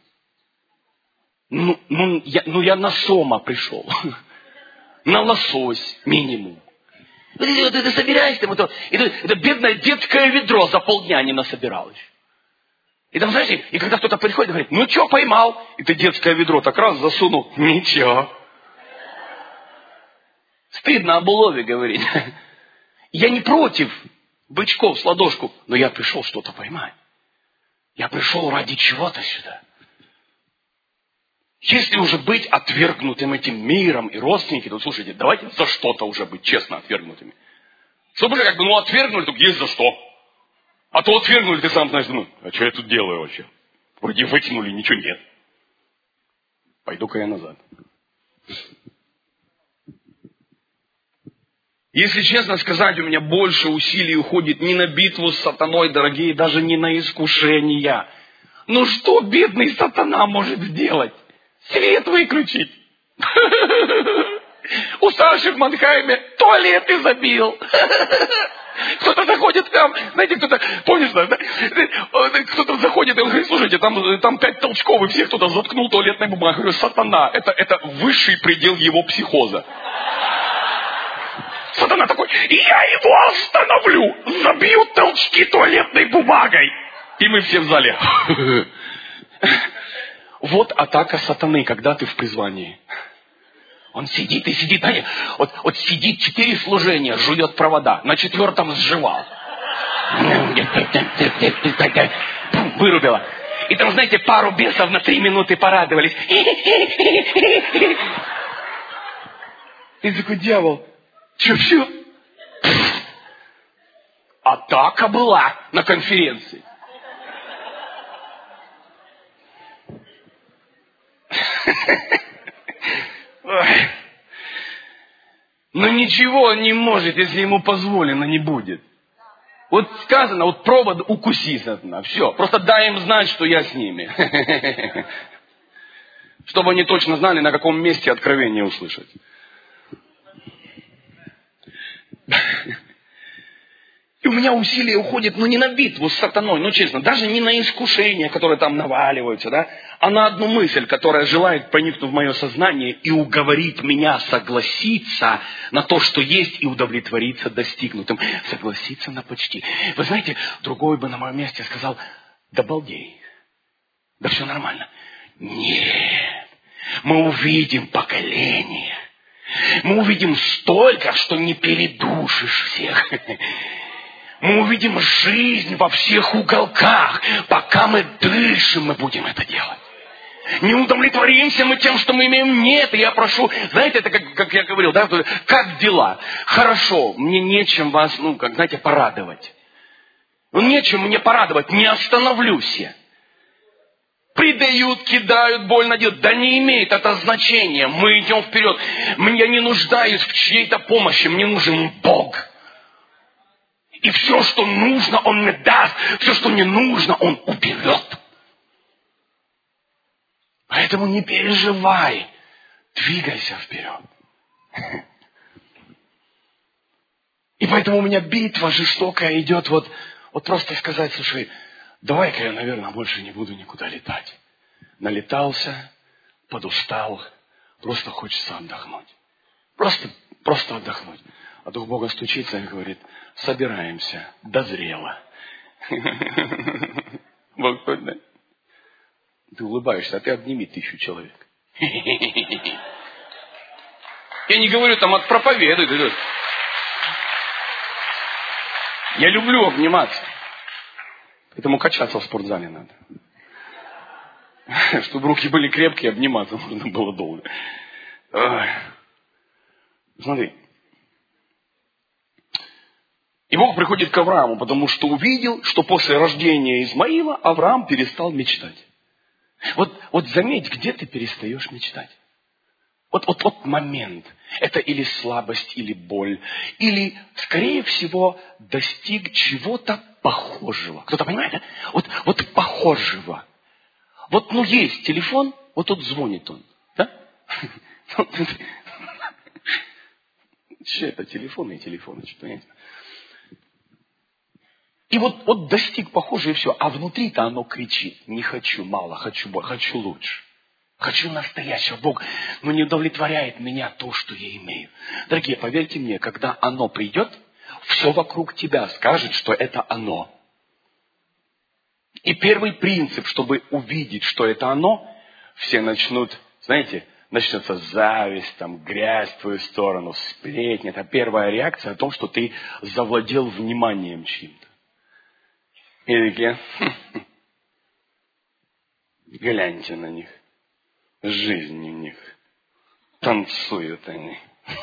Я на сома пришел. На лосось минимум. Ты собираешься, это бедное детское ведро за полдня не насобиралось. И там, знаете, и когда кто-то приходит и говорит, что поймал? И ты детское ведро так раз засунул. Ничего. Стыдно об улове говорить. Я не против бычков с ладошку, но я пришел что-то поймать. Я пришел ради чего-то сюда. Если уже быть отвергнутым этим миром и родственники, то слушайте, давайте за что-то уже быть честно отвергнутыми. Чтобы же отвергнули, только есть за что. А то отвергнули, ты сам знаешь, а что я тут делаю вообще? Вроде вытянули, ничего нет. Пойду-ка я назад. Если честно сказать, у меня больше усилий уходит не на битву с сатаной, дорогие, даже не на искушения. Что бедный сатана может сделать? Свет выключить. У Саши в Манхайме туалеты забил. Кто-то заходит там, знаете, помнишь, да? Кто-то заходит и он говорит, слушайте, там 5 толчков, и всех кто-то заткнул туалетной бумагой. Я говорю, сатана, это высший предел его психоза. Сатана такой, я его остановлю, забью толчки туалетной бумагой. И мы все в зале. Вот атака сатаны, когда ты в призвании. Он сидит и сидит, знаете, вот сидит 4 служения, жует провода, на 4-м сживал. Вырубило. И там, знаете, пару бесов на 3 минуты порадовались. И такой, дьявол, что, все? Атака была на конференции. Но ничего он не может, если ему позволено, не будет. Вот сказано, вот провод укуси, сатана. Все, просто дай им знать, что я с ними. Чтобы они точно знали, на каком месте откровение услышать. И у меня усилия уходят, не на битву с сатаной, честно, даже не на искушения, которые там наваливаются, да, а на одну мысль, которая желает проникнуть в мое сознание и уговорить меня согласиться на то, что есть, и удовлетвориться достигнутым. Согласиться на почти. Вы знаете, другой бы на моем месте сказал, да балдей, да все нормально. Нет, мы увидим поколение. Мы увидим столько, что не передушишь всех. Мы увидим жизнь во всех уголках. Пока мы дышим, мы будем это делать. Не удовлетворимся мы тем, что мы имеем. Нет, и я прошу, знаете, это как я говорил, да, как дела? Хорошо, мне нечем вас, порадовать. Нечем мне порадовать, не остановлюсь я. Предают, кидают, больно делают. Да не имеет это значения. Мы идем вперед. Я не нуждаюсь в чьей-то помощи. Мне нужен Бог. И все, что нужно, Он мне даст. Все, что не нужно, Он уберет. Поэтому не переживай. Двигайся вперед. И поэтому у меня битва жестокая идет вот просто сказать, слушай, давай-ка я, наверное, больше не буду никуда летать. Налетался, подустал, просто хочется отдохнуть. Просто отдохнуть. А Дух Бога стучится и говорит, собираемся, дозрело. Бог хоть, да? Ты улыбаешься, а ты обними 1000 человек. Я не говорю там проповедуй. Я люблю обниматься. Поэтому качаться в спортзале надо. Чтобы руки были крепкие, обниматься можно было долго. Смотри. И Бог приходит к Аврааму, потому что увидел, что после рождения Измаила Авраам перестал мечтать. Вот заметь, где ты перестаешь мечтать. Вот момент. Это или слабость, или боль. Или, скорее всего, достиг чего-то похожего. Кто-то понимает? Да? Вот похожего. Есть телефон, вот тут звонит он. Да? Что это? Телефоны, что-то нет. И вот достиг похожее и все. А внутри-то оно кричит. Не хочу мало, хочу больше, хочу лучше. Хочу настоящего. Бог, не удовлетворяет меня то, что я имею. Дорогие, поверьте мне, когда оно придет, все вокруг тебя скажет, что это оно. И первый принцип, чтобы увидеть, что это оно, все начнут, начнется зависть, грязь в твою сторону, сплетни. Это первая реакция о том, что ты завладел вниманием чьим-то. И такие, гляньте на них. Жизнь в них. Танцуют они.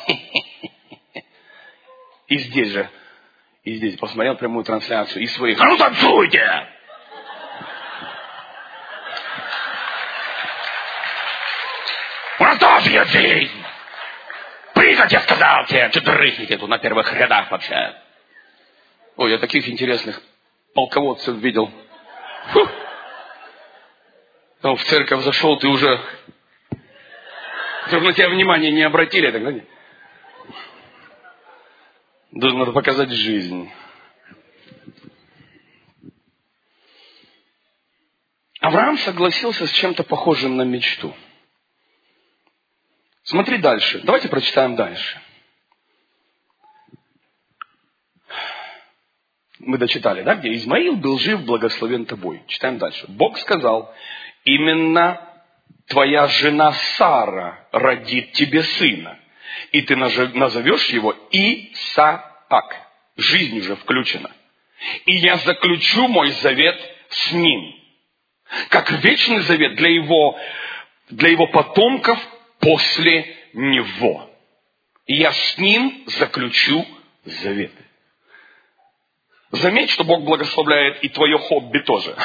И здесь посмотрел прямую трансляцию и своих. А ну танцуйте! У нас тоже есть жизнь! Прыгать, я сказал тебе! Что дрыхните тут на первых рядах вообще? Ой, я таких интересных полководцев видел. Фу. Там в церковь зашел, ты уже... Чтобы на тебя внимание не обратили, так знаете? Надо показать жизнь. Авраам согласился с чем-то похожим на мечту. Смотри дальше. Давайте прочитаем дальше. Мы дочитали, да, где Измаил был жив, благословен тобой. Читаем дальше. Бог сказал, именно твоя жена Сара родит тебе сына, и ты назовешь его Исаак. Жизнь уже включена. И я заключу мой завет с ним, как вечный завет для его потомков после него. И я с ним заключу завет. Заметь, что Бог благословляет и твое хобби тоже.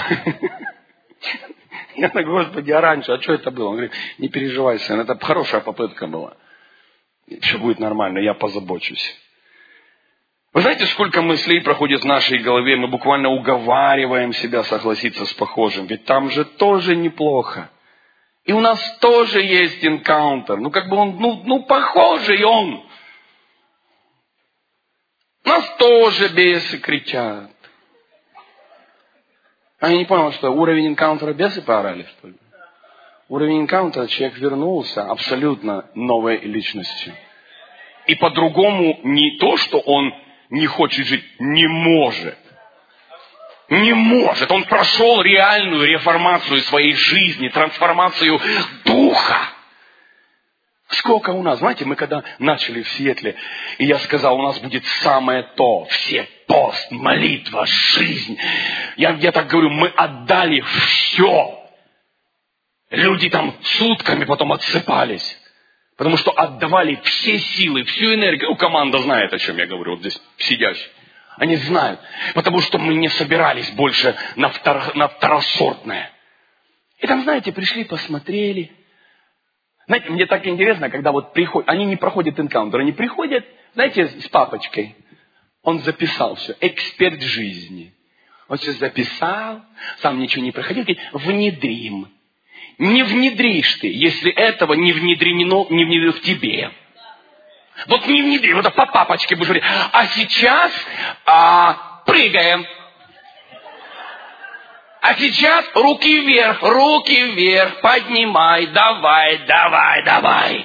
Я так, Господи, а раньше, а что это было? Он говорит, не переживай, сын, это хорошая попытка была. Все будет нормально, я позабочусь. Вы знаете, сколько мыслей проходит в нашей голове, мы буквально уговариваем себя согласиться с похожим, ведь там же тоже неплохо. И у нас тоже есть энкаунтер, он, похожий он. У нас тоже бесы кричат. А я не понял, что уровень энкаунтера бесы поорали, что ли? Уровень энкаунтера, человек вернулся абсолютно новой личностью. И по-другому не то, что он не хочет жить, не может. Не может. Он прошел реальную реформацию своей жизни, трансформацию духа. Сколько у нас, знаете, мы когда начали в Сиэтле, и я сказал, у нас будет самое то, все пост, молитва, жизнь. Я так говорю, мы отдали все. Люди там сутками потом отсыпались, потому что отдавали все силы, всю энергию. Команда знает, о чем я говорю, вот здесь сидящие. Они знают, потому что мы не собирались больше на второсортное. И там, знаете, пришли, посмотрели. Знаете, мне так интересно, когда приходят, они не проходят энкаунтер, они приходят, знаете, с папочкой. Он записал все, эксперт жизни. Он все записал, сам ничего не проходил, говорит, внедрим. Не внедришь ты, если этого не внедрено в тебе. Вот не внедри, вот по папочке будешь говорить. А сейчас прыгаем. А сейчас руки вверх, поднимай, давай.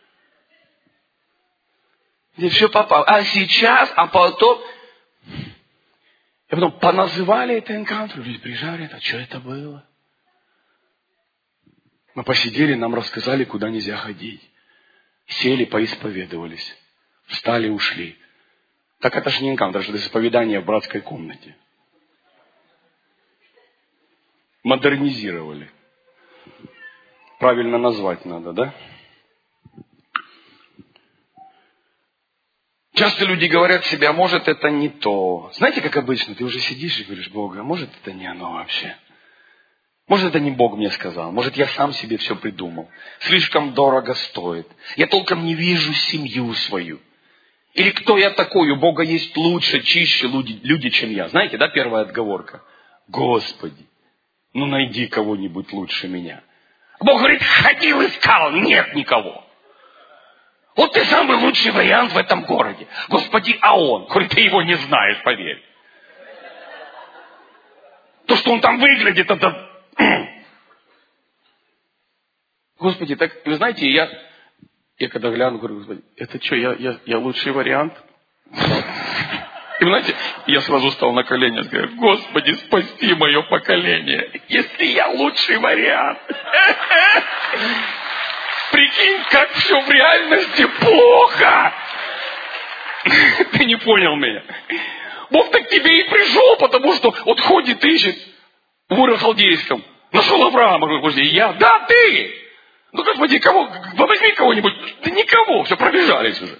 И все попало. А сейчас, а потом... И потом поназывали это энкаунтер, люди приезжали, а что это было? Мы посидели, нам рассказали, куда нельзя ходить. Сели, поисповедовались. Встали, ушли. Так это же не энкаунтер, это исповедание в братской комнате. Модернизировали. Правильно назвать надо, да? Часто люди говорят себе, а может это не то. Знаете, как обычно, ты уже сидишь и говоришь, Богу, а может это не оно вообще? Может это не Бог мне сказал, может я сам себе все придумал. Слишком дорого стоит. Я толком не вижу семью свою. Или кто я такой, у Бога есть лучше, чище люди, чем я. Знаете, да, первая отговорка? Господи, ну найди кого-нибудь лучше меня. Бог говорит, ходил, искал, нет никого. Вот ты самый лучший вариант в этом городе. Господи, а он? Говорит, ты его не знаешь, поверь. То, что он там выглядит, это... Господи, так, вы знаете, я когда гляну, говорю, Господи, это что, я лучший вариант? И вы знаете, я сразу стал на колени и сказал, Господи, спаси мое поколение, если я лучший вариант. Прикинь, как все в реальности плохо. Ты не понял меня. Бог так к тебе и пришел, потому что вот ходит, ищет в Уре Халдейском. Нашел Авраама, говорит, Господи, я? Да, ты! Ну, Господи, кого? Возьми кого-нибудь. Да никого, все, пробежались уже.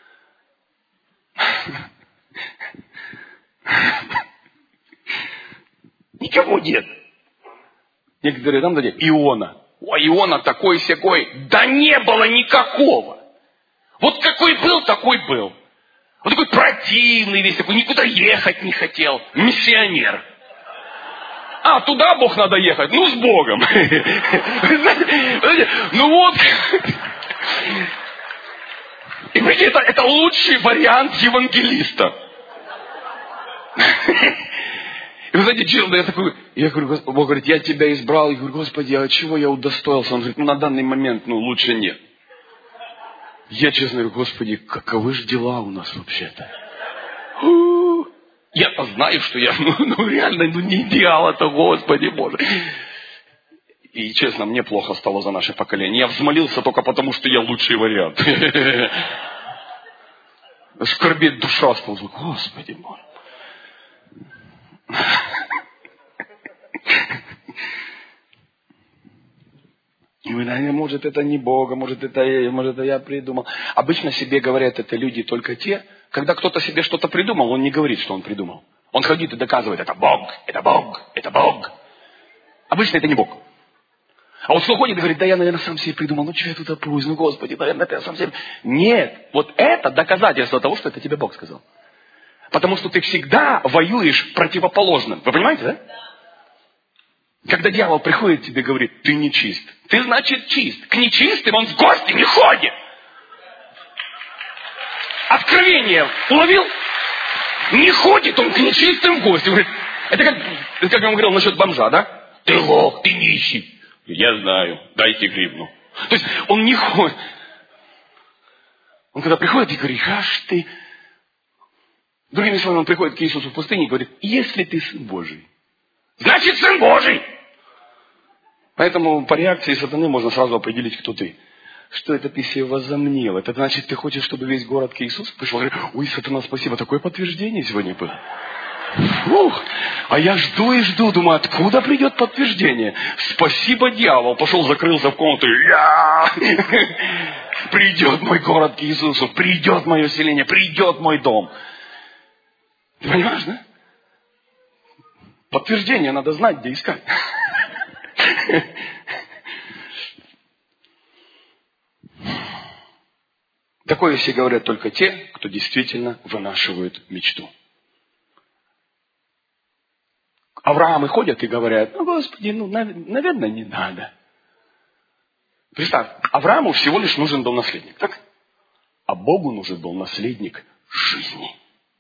Никого нет. Некоторые там дали Иона. Ой, Иона такой-сякой. Да не было никакого. Вот какой был, такой был. Вот такой противный весь, такой, никуда ехать не хотел. Миссионер. А, туда Бог надо ехать? Ну, с Богом. Ну вот. И видите, это лучший вариант евангелиста. И вы знаете, я говорю, Бог говорит, я тебя избрал. Я говорю, Господи, а чего я удостоился? Он говорит, ну, на данный момент, лучше нет. Я честно говорю, Господи, каковы же дела у нас вообще-то? Я-то знаю, что я, реально, не идеал это, Господи Боже. И, честно, мне плохо стало за наше поколение. Я взмолился только потому, что я лучший вариант. Скорбит душа стала, Господи Боже. Может, это не Бога, может, это я придумал. Обычно себе говорят это люди только те, когда кто-то себе что-то придумал, он не говорит, что он придумал. Он ходит и доказывает, это Бог, это Бог, это Бог. Обычно это не Бог. А вот кто ходит и говорит, да я, наверное, сам себе придумал, что я тут опрусь, Господи, наверное, это я сам себе... Нет, вот это доказательство того, что это тебе Бог сказал. Потому что ты всегда воюешь противоположным. Вы понимаете, да? Когда дьявол приходит тебе и говорит, ты нечист. Ты, значит, чист. К нечистым он в гости не ходит. Откровение уловил? Не ходит он к нечистым в гости. Говорит, это как я вам говорил насчет бомжа, да? Ты лох, ты нищий. Я знаю, дайте гривну. То есть он не ходит. Он когда приходит и говорит, аж ты... Другими словами, он приходит к Иисусу в пустыне и говорит, если ты Сын Божий, значит Сын Божий. Поэтому по реакции сатаны можно сразу определить, кто ты. Что это ты себе возомнил? Это значит, ты хочешь, чтобы весь город к Иисусу пришел? Говорит, ой, сатана, спасибо, такое подтверждение сегодня было. Фух, а я жду и жду, думаю, откуда придет подтверждение? Спасибо, дьявол. Пошел, закрылся в комнату. Придет мой город к Иисусу, придет мое селение, придет мой дом. Ты понимаешь, да? Подтверждение надо знать, где искать. Такое все говорят только те, кто действительно вынашивают мечту. Авраамы ходят и говорят, Господи, наверное, не надо. Представь, Аврааму всего лишь нужен был наследник, так? А Богу нужен был наследник жизни.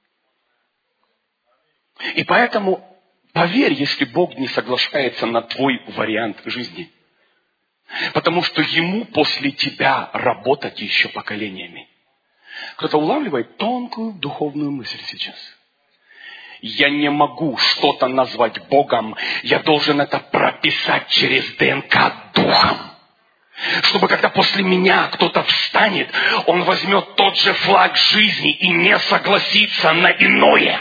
И поэтому поверь, если Бог не соглашается на твой вариант жизни. Потому что Ему после тебя работать еще поколениями. Кто-то улавливает тонкую духовную мысль сейчас. Я не могу что-то назвать Богом, я должен это прописать через ДНК духом. Чтобы когда после меня кто-то встанет, он возьмет тот же флаг жизни и не согласится на иное.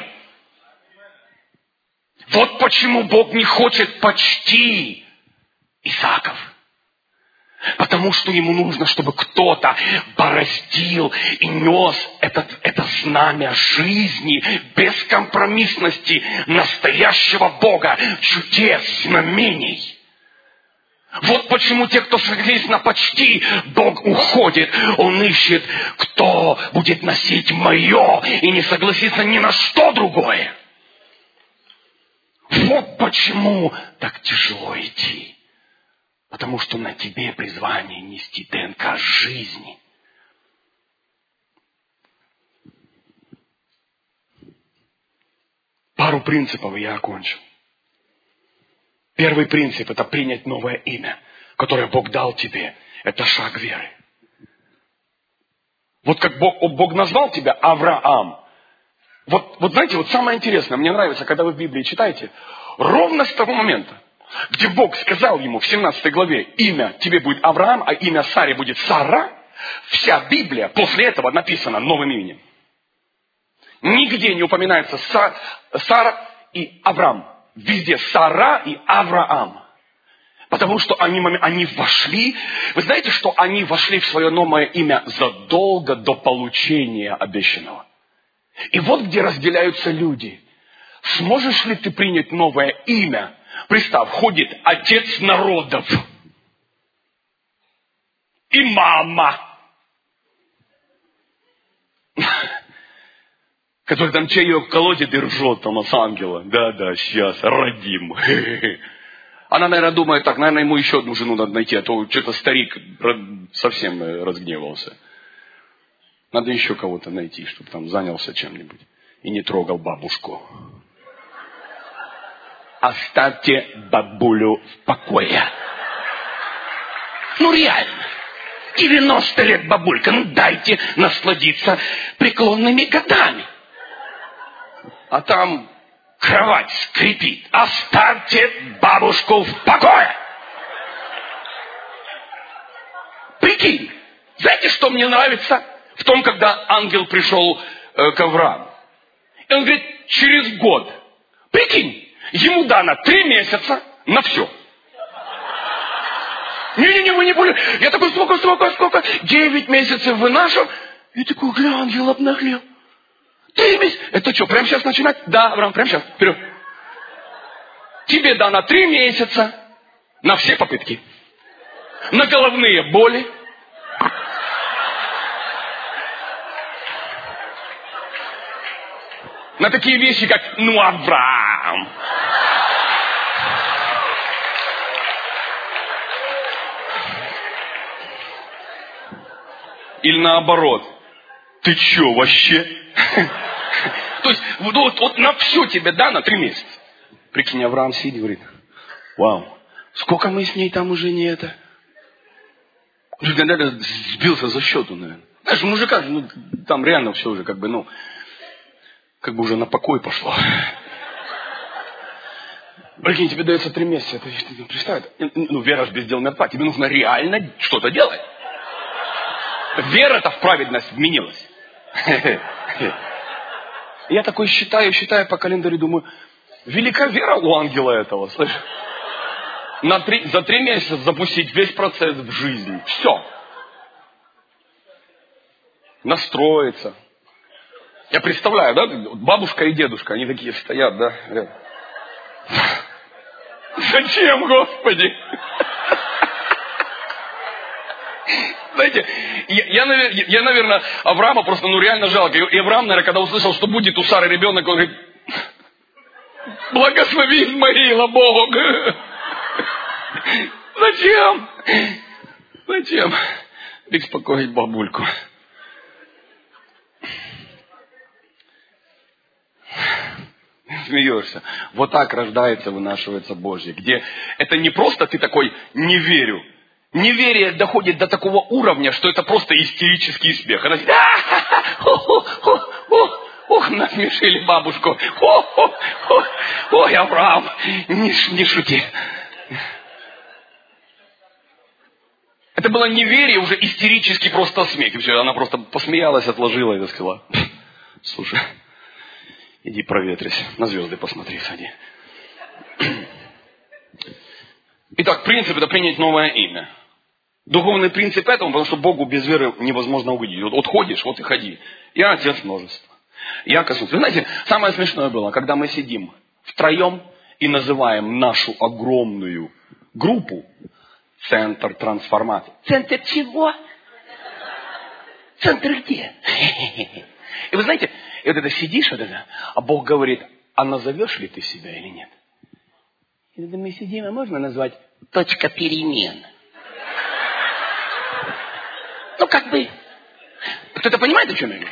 Вот почему Бог не хочет почти Исааков. Потому что ему нужно, чтобы кто-то бороздил и нес это знамя жизни, бескомпромиссности настоящего Бога, чудес, знамений. Вот почему те, кто согласились на почти, Бог уходит. Он ищет, кто будет носить мое и не согласится ни на что другое. Вот почему так тяжело идти. Потому что на тебе призвание нести ДНК жизни. Пару принципов и я окончил. Первый принцип – это принять новое имя, которое Бог дал тебе. Это шаг веры. Вот как Бог назвал тебя Авраам. Вот знаете, вот самое интересное, мне нравится, когда вы в Библии читаете, ровно с того момента, где Бог сказал ему в 17 главе, имя тебе будет Авраам, а имя Саре будет Сара, вся Библия после этого написана новым именем. Нигде не упоминается Сара и Авраам. Везде Сара и Авраам. Потому что они вошли, вы знаете, что они вошли в свое новое имя задолго до получения обещанного. И вот где разделяются люди. Сможешь ли ты принять новое имя? Представь, ходит отец народов и мама, который там чаек колотит и ржет там с ангела. Да, сейчас родим. Она, наверное, думает, так, наверное, ему еще одну жену надо найти, а то что-то старик совсем разгневался. Надо еще кого-то найти, чтобы там занялся чем-нибудь и не трогал бабушку. Оставьте бабулю в покое. Ну реально. 90 лет бабулька, ну дайте насладиться преклонными годами. А там кровать скрипит. Оставьте бабушку в покое. Прикинь, знаете, что мне нравится в том, когда ангел пришел к Аврааму? И он говорит, через год. Прикинь. Ему дано 3 месяца на все. Не-не-не, вы не поняли. Я такой, сколько? 9 месяцев вынашивал. И такой, гля, ангел обнаглел. 3 месяца. Это что, прямо сейчас начинать? Да, Авраам, прямо сейчас. Вперед. Тебе дано 3 месяца на все попытки. На головные боли. На такие вещи, как, Авраам. Или наоборот. Ты че вообще? То есть, вот на все тебе дано 3 месяца. Прикинь, Авраам сидит и говорит, вау, сколько мы с ней там уже не это? Наверное, сбился за счету, наверное. Знаешь, у мужика, там реально все уже как бы уже на покой пошло. Прикинь, тебе дается 3 месяца. Ты представь, вера же без дел мертва. Тебе нужно реально что-то делать. Вера-то в праведность вменилась. Я такой считаю по календарю, думаю, велика вера у ангела этого, слышишь? За 3 месяца запустить весь процесс в жизнь. Все. Настроиться. Я представляю, да, бабушка и дедушка, они такие стоят, да, говорят, зачем, Господи? Знаете, я, наверное, Авраама просто, реально жалко. И Авраам, наверное, когда услышал, что будет у Сары ребенок, он говорит, благослови Измаила Бог. Зачем? Беспокоить бабульку. смеешься. Вот так рождается, вынашивается Божье. Где это не просто ты такой «не верю». Неверие доходит до такого уровня, что это просто истерический смех. Она говорит, ох, насмешили бабушку. Ой, Авраам, не шути. Это было неверие, уже истерический просто смех. И все, она просто посмеялась, отложила и сказала, слушай, иди проветрись, на звезды посмотри, сходи. Итак, принцип – это принять новое имя. Духовный принцип этому, потому что Богу без веры невозможно угодить. Вот ходишь, вот и ходи. Я отец множества. Я коснусь. Вы знаете, самое смешное было, когда мы сидим втроем и называем нашу огромную группу центр трансформации. Центр чего? Центр где? И вы знаете, и вот это сидишь, вот это, а Бог говорит, а назовешь ли ты себя или нет? И тогда мы сидим, а можно назвать точка перемен? Ну, как бы. Кто-то понимает, о чем я говорю?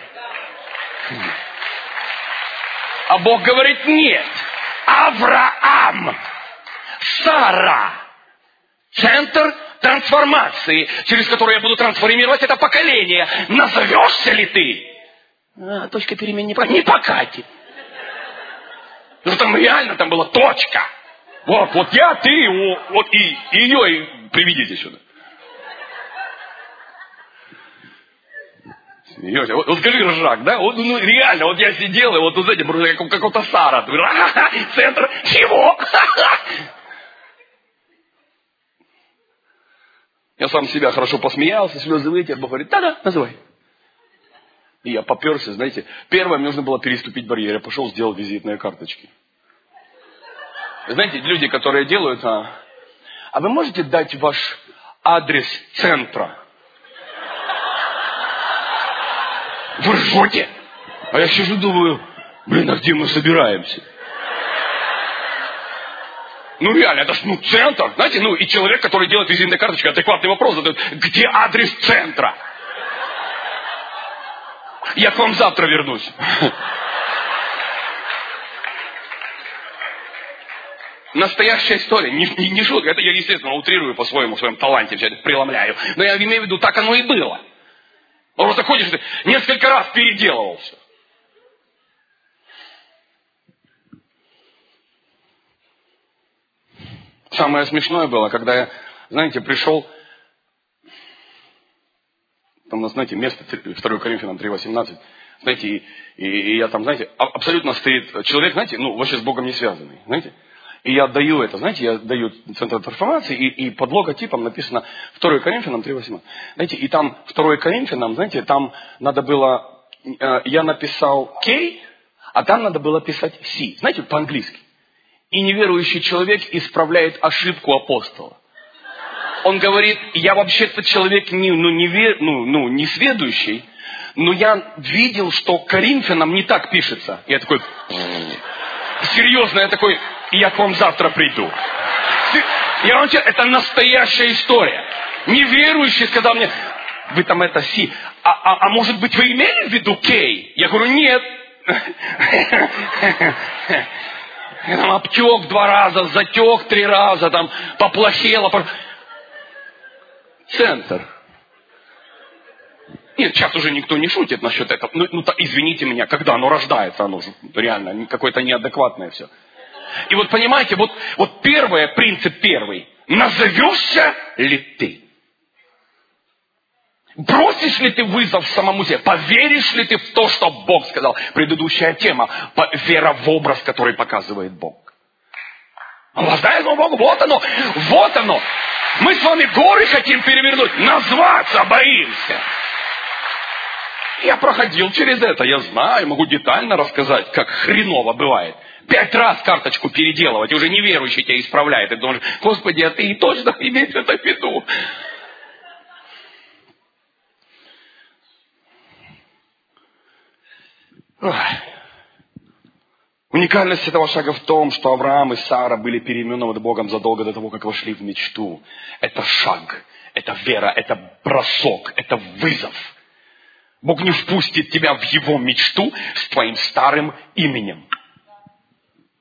А Бог говорит, нет. Авраам, Сара, центр трансформации, через который я буду трансформировать это поколение. Назовешься ли ты? Точка перемен не покатит. Ну, там реально там была точка. Вот я, ты, вот и ее и приведите сюда. Смеете? Вот скажи, Ржак, да? Вот, ну, реально, вот я сидел, и вот с этим, какого-то Сара. Центр чего? Я сам себя хорошо посмеялся, слезы вытер, Бог говорит, да, называй. И я поперся, знаете. Первое, мне нужно было переступить барьер. Я пошел, сделал визитные карточки. Знаете, люди, которые делают, а вы можете дать ваш адрес центра? Вы ржете? А я сижу, думаю, а где мы собираемся? Ну реально, это ж центр, знаете, и человек, который делает визитные карточки, адекватный вопрос задает, где адрес центра? Я к вам завтра вернусь. Настоящая история, не шутка, это я, естественно, утрирую по-своему, в своем таланте, все это преломляю. Но я имею в виду, так оно и было. Просто ходишь, ты несколько раз переделывался. Самое смешное было, когда я, знаете, пришел, там у нас, знаете, место 2 Коринфянам 3:18, знаете, и я там, знаете, абсолютно стоит человек, знаете, вообще с Богом не связанный, знаете. И я даю это, знаете, я даю центр трансформации, и под логотипом написано 2 Коринфянам 3:18. Знаете, и там 2 Коринфянам, знаете, там надо было, я написал K, а там надо было писать C, знаете, по-английски. И неверующий человек исправляет ошибку апостола. Он говорит, я вообще-то человек не сведущий, но я видел, что Коринфянам не так пишется. Я такой, серьезно, я такой, я к вам завтра приду. Я вам говорю, это настоящая история. Неверующий сказал мне, вы там это Си, а может быть вы имели в виду Кей? Я говорю, нет. Я там обтек 2 раза, затек 3 раза, там поплохело. Центр. Нет, сейчас уже никто не шутит насчет этого. Извините меня, когда оно рождается, оно же реально какое-то неадекватное все. И вот понимаете, вот принцип первый. Назовешься ли ты? Бросишь ли ты вызов самому себе? Поверишь ли ты в то, что Бог сказал? Предыдущая тема. Вера в образ, который показывает Бог. Воздай Богу, вот оно. Мы с вами горы хотим перевернуть. Назваться боимся. Я проходил через это, я знаю, могу детально рассказать, как хреново бывает. 5 раз карточку переделывать, и уже неверующий тебя исправляет. И думаешь, Господи, а ты и точно имеешь это в виду? Уникальность этого шага в том, что Авраам и Сара были переименованы Богом задолго до того, как вошли в мечту. Это шаг, это вера, это бросок, это вызов. Бог не впустит тебя в его мечту с твоим старым именем.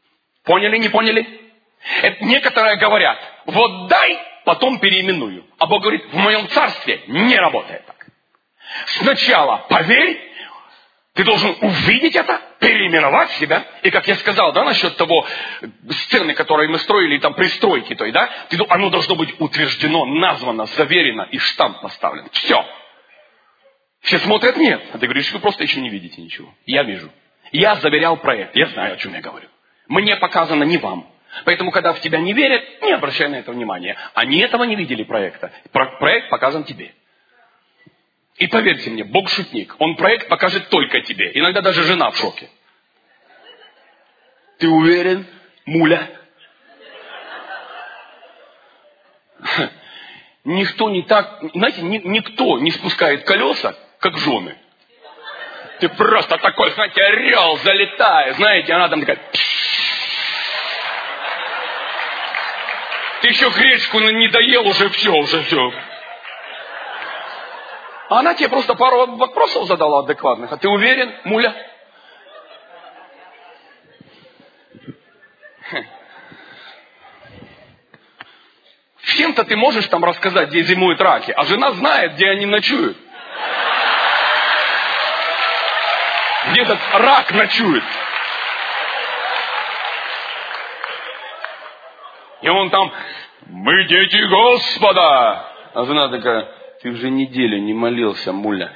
Поняли, не поняли? Некоторые говорят, вот дай, потом переименую. А Бог говорит, в моем царстве не работает так. Сначала поверь, ты должен увидеть это, переименовать себя. И как я сказал, да, насчет того сцены, которые мы строили, там пристройки той, да, оно должно быть утверждено, названо, заверено и штамп поставлен. Все. Все смотрят, нет. А ты говоришь, вы просто еще не видите ничего. Я вижу. Я заверял проект, я знаю, о чем я говорю. Мне показано, не вам. Поэтому, когда в тебя не верят, не обращай на это внимания. Они этого не видели проекта. Проект показан тебе. И поверьте мне, Бог шутник. Он проект покажет только тебе. Иногда даже жена в шоке. Ты уверен, муля? Никто не так, знаете, никто не спускает колеса, как жены. Ты просто такой, знаете, орел, залетаешь, знаете, она там такая... Ты еще гречку не доел, уже все. А она тебе просто пару вопросов задала адекватных. А ты уверен, муля? Всем-то ты можешь там рассказать, где зимуют раки, а жена знает, где они ночуют. Где этот рак ночует. И он там, мы дети Господа. А жена такая, ты уже неделю не молился, муля.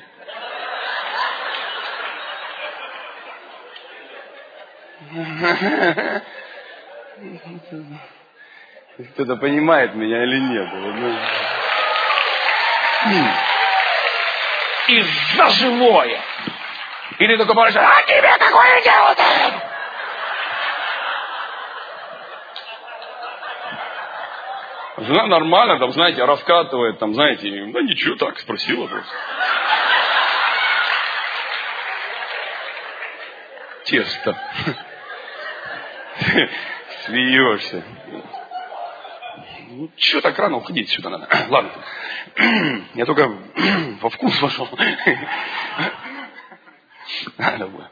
Кто-то понимает меня или нет? И за живое. И ты такой говоришь, а тебе такое делать? Жена нормально, там, знаете, раскатывает, там, знаете, да ничего, так, спросила просто. Тесто. Смеешься. Ну, чего так рано уходить сюда надо? Ладно. Я только во вкус вошел. Надо было.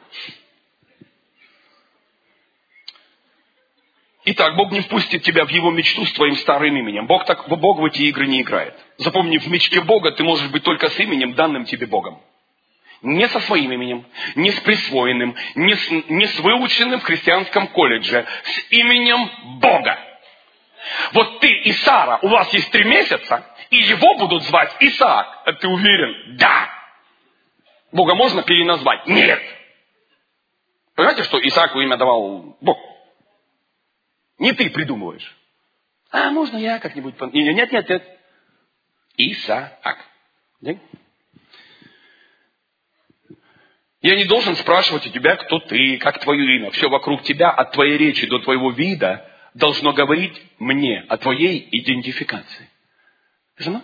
Итак, Бог не впустит тебя в его мечту с твоим старым именем. Бог в эти игры не играет. Запомни, в мечте Бога ты можешь быть только с именем, данным тебе Богом. Не со своим именем, не с присвоенным, не с выученным в христианском колледже. С именем Бога. Вот ты и Сара, у вас есть 3 месяца, и его будут звать Исаак. А ты уверен? Да. Бога можно переназвать? Нет. Понимаете, что Исааку имя давал Бог? Не ты придумываешь. А можно я как-нибудь... Нет. Исаак. Нет? Я не должен спрашивать у тебя, кто ты, как твое имя. Все вокруг тебя, от твоей речи до твоего вида, должно говорить мне о твоей идентификации. Жена?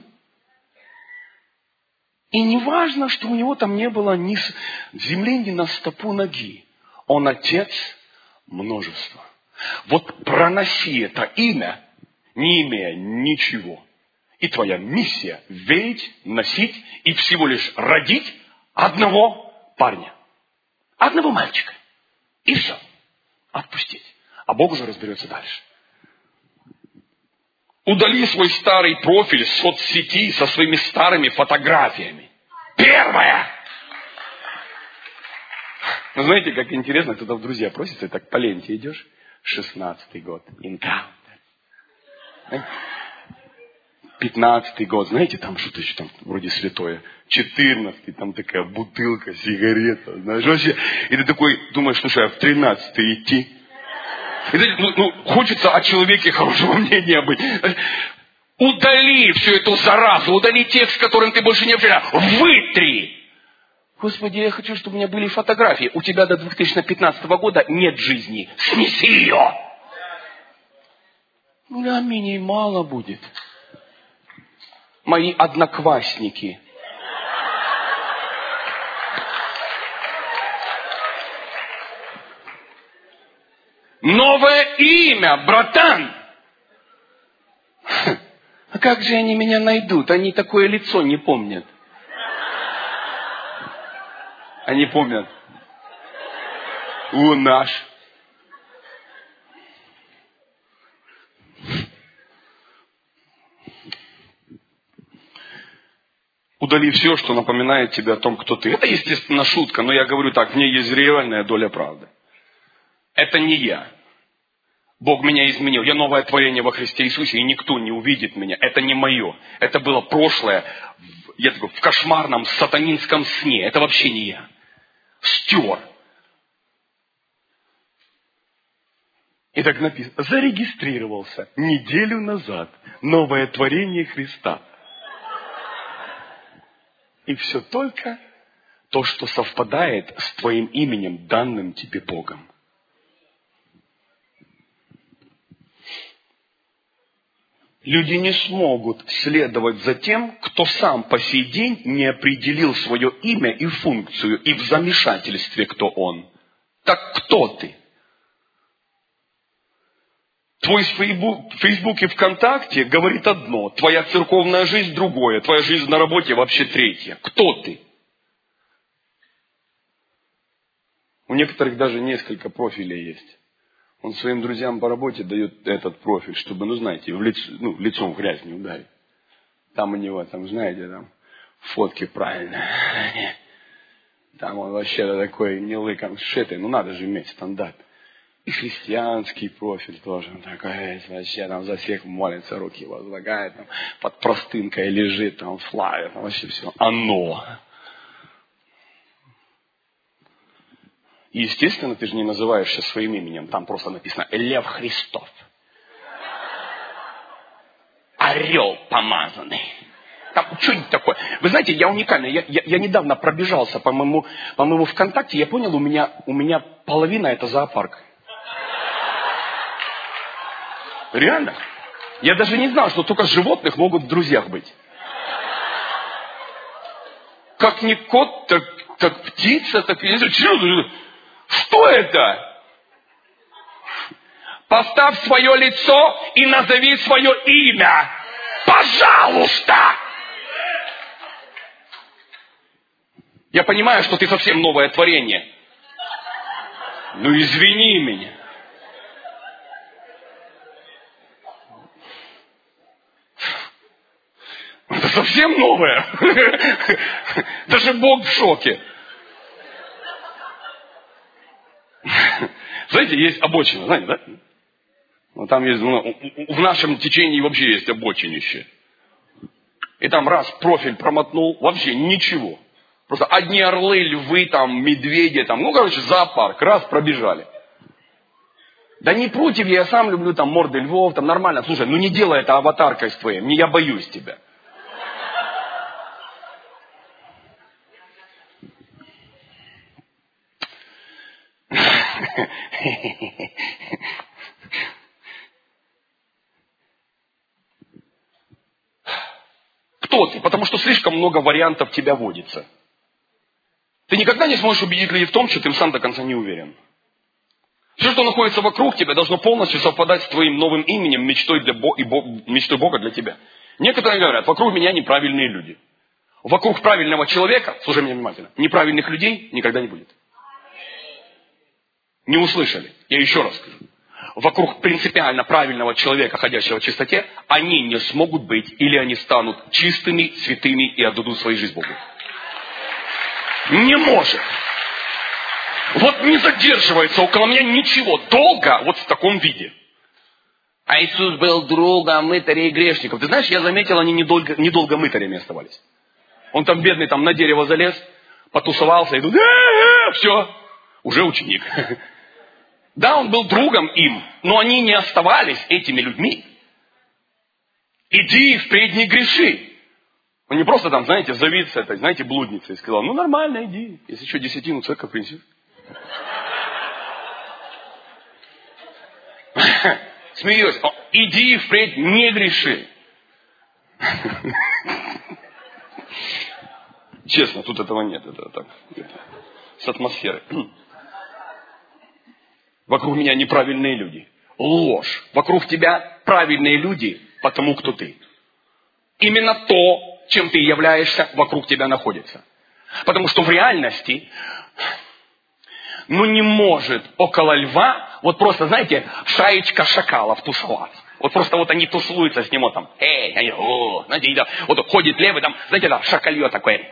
И не важно, что у него там не было ни земли, ни на стопу ноги. Он отец множества. Вот проноси это имя, не имея ничего. И твоя миссия – верить, носить и всего лишь родить одного парня. Одного мальчика. И все. Отпустить. А Бог уже разберется дальше. Удали свой старый профиль в соцсети со своими старыми фотографиями. Первое. Вы знаете, как интересно, кто-то в друзья просится, и так по ленте идешь. 16-й год. Encounter. 15-й год. Знаете, там что-то еще там вроде святое. 14-й, там такая бутылка, сигарета. Знаешь, вообще. И ты такой думаешь, ну что, я в 13-й идти? И знаете, хочется о человеке хорошего мнения быть. Удали всю эту заразу. Удали текст, с которым ты больше не общаешься. Вытри. Господи, я хочу, чтобы у меня были фотографии. У тебя до 2015 года нет жизни. Снеси ее. Аминь, мало будет. Мои одноклассники. Новое имя, братан. А как же они меня найдут? Они такое лицо не помнят. Они помнят. Наш. удали все, что напоминает тебе о том, кто ты. Это, естественно, шутка, но я говорю так, в ней есть реальная доля правды. Это не я. Бог меня изменил. Я новое творение во Христе Иисусе, и никто не увидит меня. Это не мое. Это было прошлое в кошмарном сатанинском сне. Это вообще не я. Стер. И так написано. Зарегистрировался неделю назад. Новое творение Христа. И все только то, что совпадает с твоим именем, данным тебе Богом. Люди не смогут следовать за тем, кто сам по сей день не определил свое имя и функцию, и в замешательстве, кто он. Так кто ты? Твой Facebook и ВКонтакте говорит одно, твоя церковная жизнь другое, твоя жизнь на работе вообще третье. Кто ты? У некоторых даже несколько профилей есть. Он своим друзьям по работе дает этот профиль, чтобы, знаете, лицом в грязь не ударить. Там у него, знаете, фотки правильные. Там он вообще такой не лыком сшитый. Надо же иметь стандарт. И христианский профиль тоже такой, вообще за всех молится, руки возлагает, под простынкой лежит, славит, вообще все. Оно. И, естественно, ты же не называешься своим именем. Там просто написано Лев Христов. Орел помазанный. Там что-нибудь такое. Вы знаете, я уникальный. Я недавно пробежался по моему ВКонтакте. Я понял, у меня половина это зоопарк. Реально. Я даже не знал, что только животных могут в друзьях быть. Как не кот, так птица, так... Что это? Поставь свое лицо и назови свое имя. Пожалуйста! Я понимаю, что ты совсем новое творение. Извини меня. Это совсем новое. Даже Бог в шоке. Знаете, есть обочина, знаете, да? Там есть, в нашем течении вообще есть обочинище. И там раз профиль промотнул, вообще ничего. Просто одни орлы, львы, медведи, зоопарк, раз пробежали. Да не против, я сам люблю морды львов, нормально. Слушай, не делай это аватаркой своей, я боюсь тебя. Кто ты? Потому что слишком много вариантов тебя водится. Ты никогда не сможешь убедить людей в том, что ты сам до конца не уверен. Все, что находится вокруг тебя, должно полностью совпадать с твоим новым именем, мечтой Бога для тебя. Некоторые говорят, вокруг меня неправильные люди. Вокруг правильного человека, слушай меня внимательно, неправильных людей никогда не будет. Не услышали? Я еще раз скажу. Вокруг принципиально правильного человека, ходящего в чистоте, они не смогут быть, или они станут чистыми, святыми и отдадут свою жизнь Богу. Не может. Не задерживается около меня ничего долго в таком виде. А Иисус был другом мытарей и грешников. Ты знаешь, я заметил, они недолго мытарями оставались. Он бедный, на дерево залез, потусовался, и тут, все, уже ученик. Да, он был другом им, но они не оставались этими людьми. Иди впредь не греши. Он не просто завид с этой, блудницей, и сказал, нормально, иди, если что, 10 церковь принесешь. Смеюсь, иди впредь не греши. Честно, тут этого нет, это так, с атмосферой. Вокруг меня неправильные люди. Ложь. Вокруг тебя правильные люди, потому кто ты. Именно то, чем ты являешься, вокруг тебя находится. Потому что в реальности, не может около льва, просто, знаете, шаечка шакалов тусоваться. Вот просто вот они тусуются с ним, вот там, они, знаете, вот ходит левый, там, знаете, там, шакалье такое.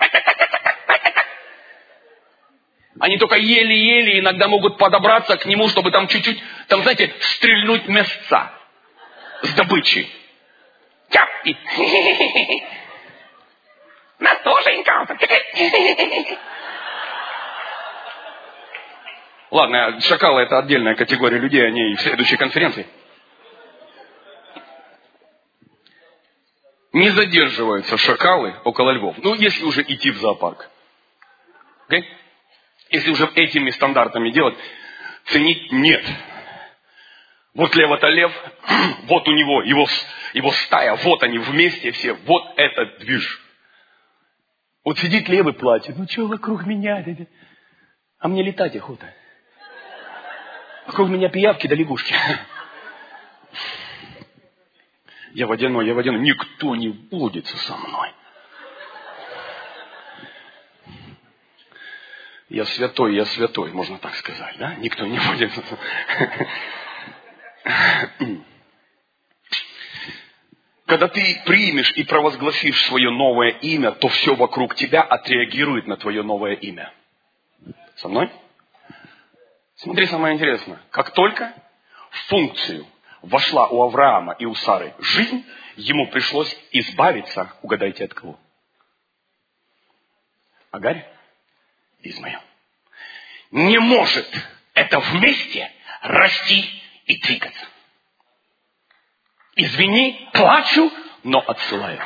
Они только еле-еле иногда могут подобраться к нему, чтобы там чуть-чуть, там, знаете, стрельнуть мясца с добычи. Тяп! И... Нас тоже энкаунтер. Ладно, шакалы — это отдельная категория людей, они в следующей конференции. Не задерживаются шакалы около львов. Ну, если уже идти в зоопарк. Okay? Если уже этими стандартами делать, ценить нет. Вот лев — это лев, вот у него его стая, вот они вместе все, вот этот движ. Вот сидит лев и плачет. Ну что вокруг меня? А мне летать охота. Вокруг меня пиявки да лягушки. Я водяной. Никто не водится со мной. Я святой, можно так сказать, да? Никто не водится. Когда ты примешь и провозгласишь свое новое имя, то все вокруг тебя отреагирует на твое новое имя. Со мной? Смотри, самое интересное. Как только в функцию вошла у Авраама и у Сары жизнь, ему пришлось избавиться, угадайте от кого? Агарь и Измаил. Не может это вместе расти и двигаться. Извини, плачу, но отсылаю.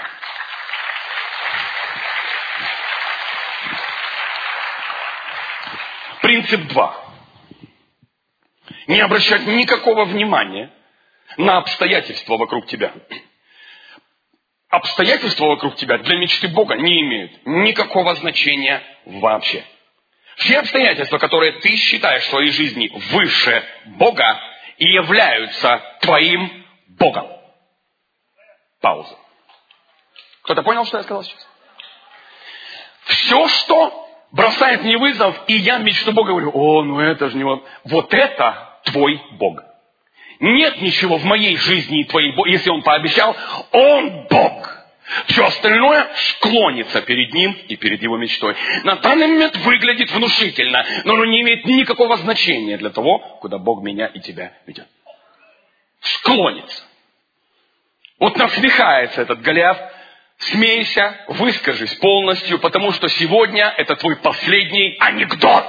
Принцип 2. Не обращать никакого внимания на обстоятельства вокруг тебя. Обстоятельства вокруг тебя для мечты Бога не имеют никакого значения вообще. Все обстоятельства, которые ты считаешь в своей жизни выше Бога, и являются твоим Богом. Пауза. Кто-то понял, что я сказал сейчас? Все, что бросает мне вызов, и я мечту Бога говорю, ну это же не вот. Вот это твой Бог. Нет ничего в моей жизни и твоей Бог. Если Он пообещал, Он Бог. Все остальное склонится перед Ним и перед Его мечтой. На данный момент выглядит внушительно, но оно не имеет никакого значения для того, куда Бог меня и тебя ведет. Склонится. Вот насмехается этот Голиаф. Смейся, выскажись полностью, потому что сегодня это твой последний анекдот.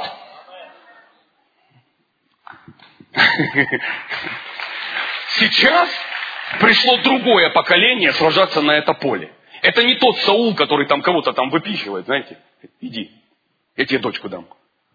Сейчас пришло другое поколение сражаться на это поле. Это не тот Саул, который там кого-то там выпихивает, знаете. Иди, я тебе дочку дам.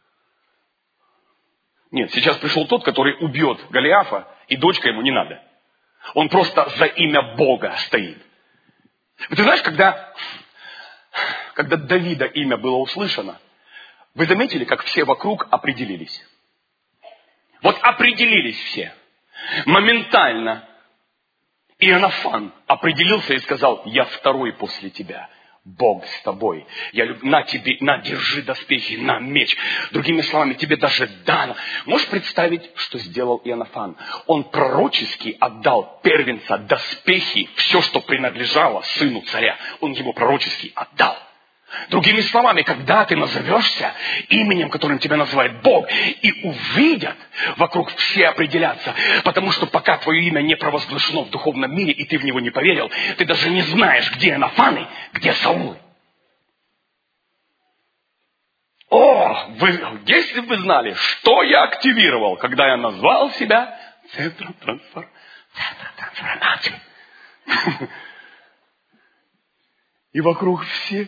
Нет, сейчас пришел тот, который убьет Голиафа, и дочка ему не надо. Он просто за имя Бога стоит. Ты знаешь, когда Давида имя было услышано, вы заметили, как все вокруг определились? Вот определились все. Моментально Иоаннафан определился и сказал, я второй после тебя. Бог с тобой. На тебе, держи доспехи, на меч. Другими словами, тебе даже дано. Можешь представить, что сделал Иоаннафан? Он пророчески отдал первенца, доспехи, все, что принадлежало сыну царя. Он его пророчески отдал. Другими словами, когда ты назовешься именем, которым тебя называет Бог, и увидят, вокруг все определятся, потому что пока твое имя не провозглашено в духовном мире, и ты в него не поверил, ты даже не знаешь, где Иоаннафаны, где Саулы. Если бы вы знали, что я активировал, когда я назвал себя центром трансформации. И вокруг все...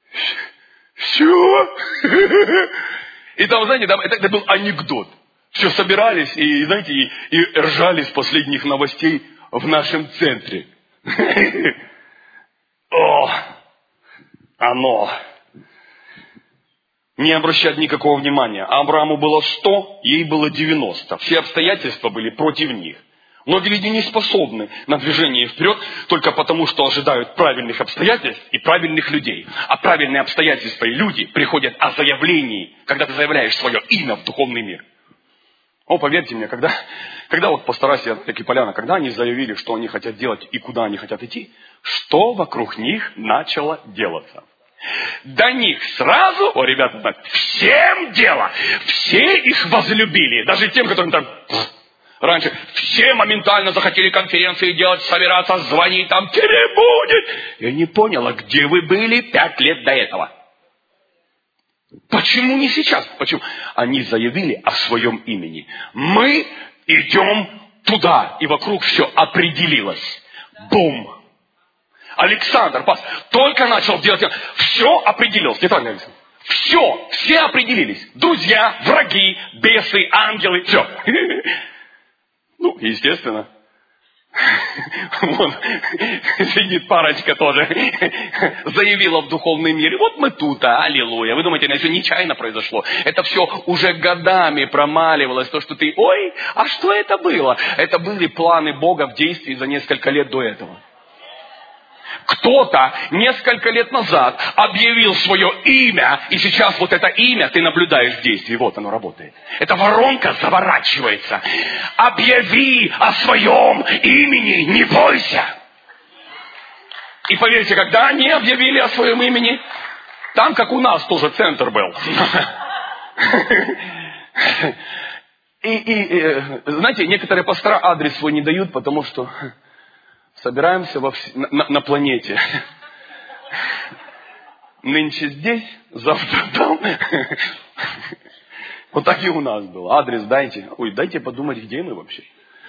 Все. И там, знаете, это был анекдот. Все собирались и, знаете, и ржали с последних новостей в нашем центре. Оно. Не обращать никакого внимания. Аврааму было 100, ей было 90. Все обстоятельства были против них. Многие люди не способны на движение вперед только потому, что ожидают правильных обстоятельств и правильных людей. А правильные обстоятельства и люди приходят о заявлении, когда ты заявляешь свое имя в духовный мир. Поверьте мне, когда вот постарайся, такие поляна, когда они заявили, что они хотят делать и куда они хотят идти, что вокруг них начало делаться? До них сразу, ребята, всем дело, все их возлюбили, даже тем, которым там раньше, все моментально захотели конференции делать, собираться, звонить, там, тебе будет. Я не поняла, где вы были 5 лет до этого. Почему не сейчас? Почему? Они заявили о своем имени. Мы идем туда, и вокруг все определилось. Бум! Александр только начал делать, все определилось. Не так, Александр? Все определились. Друзья, враги, бесы, ангелы, все. Естественно. Вон сидит парочка тоже, заявила в духовном мире, вот мы тут, аллилуйя. Вы думаете, это все нечаянно произошло? Это все уже годами промаливалось, то, что ты, а что это было? Это были планы Бога в действии за несколько лет до этого. Кто-то несколько лет назад объявил свое имя, и сейчас вот это имя ты наблюдаешь в действии. Вот оно работает. Эта воронка заворачивается. Объяви о своем имени, не бойся. И поверьте, когда они объявили о своем имени, там, как у нас, тоже центр был. И знаете, некоторые пастора адрес свой не дают, потому что... Собираемся на планете. Нынче здесь, завтра там. Вот так и у нас было. Адрес дайте. Дайте подумать, где мы вообще.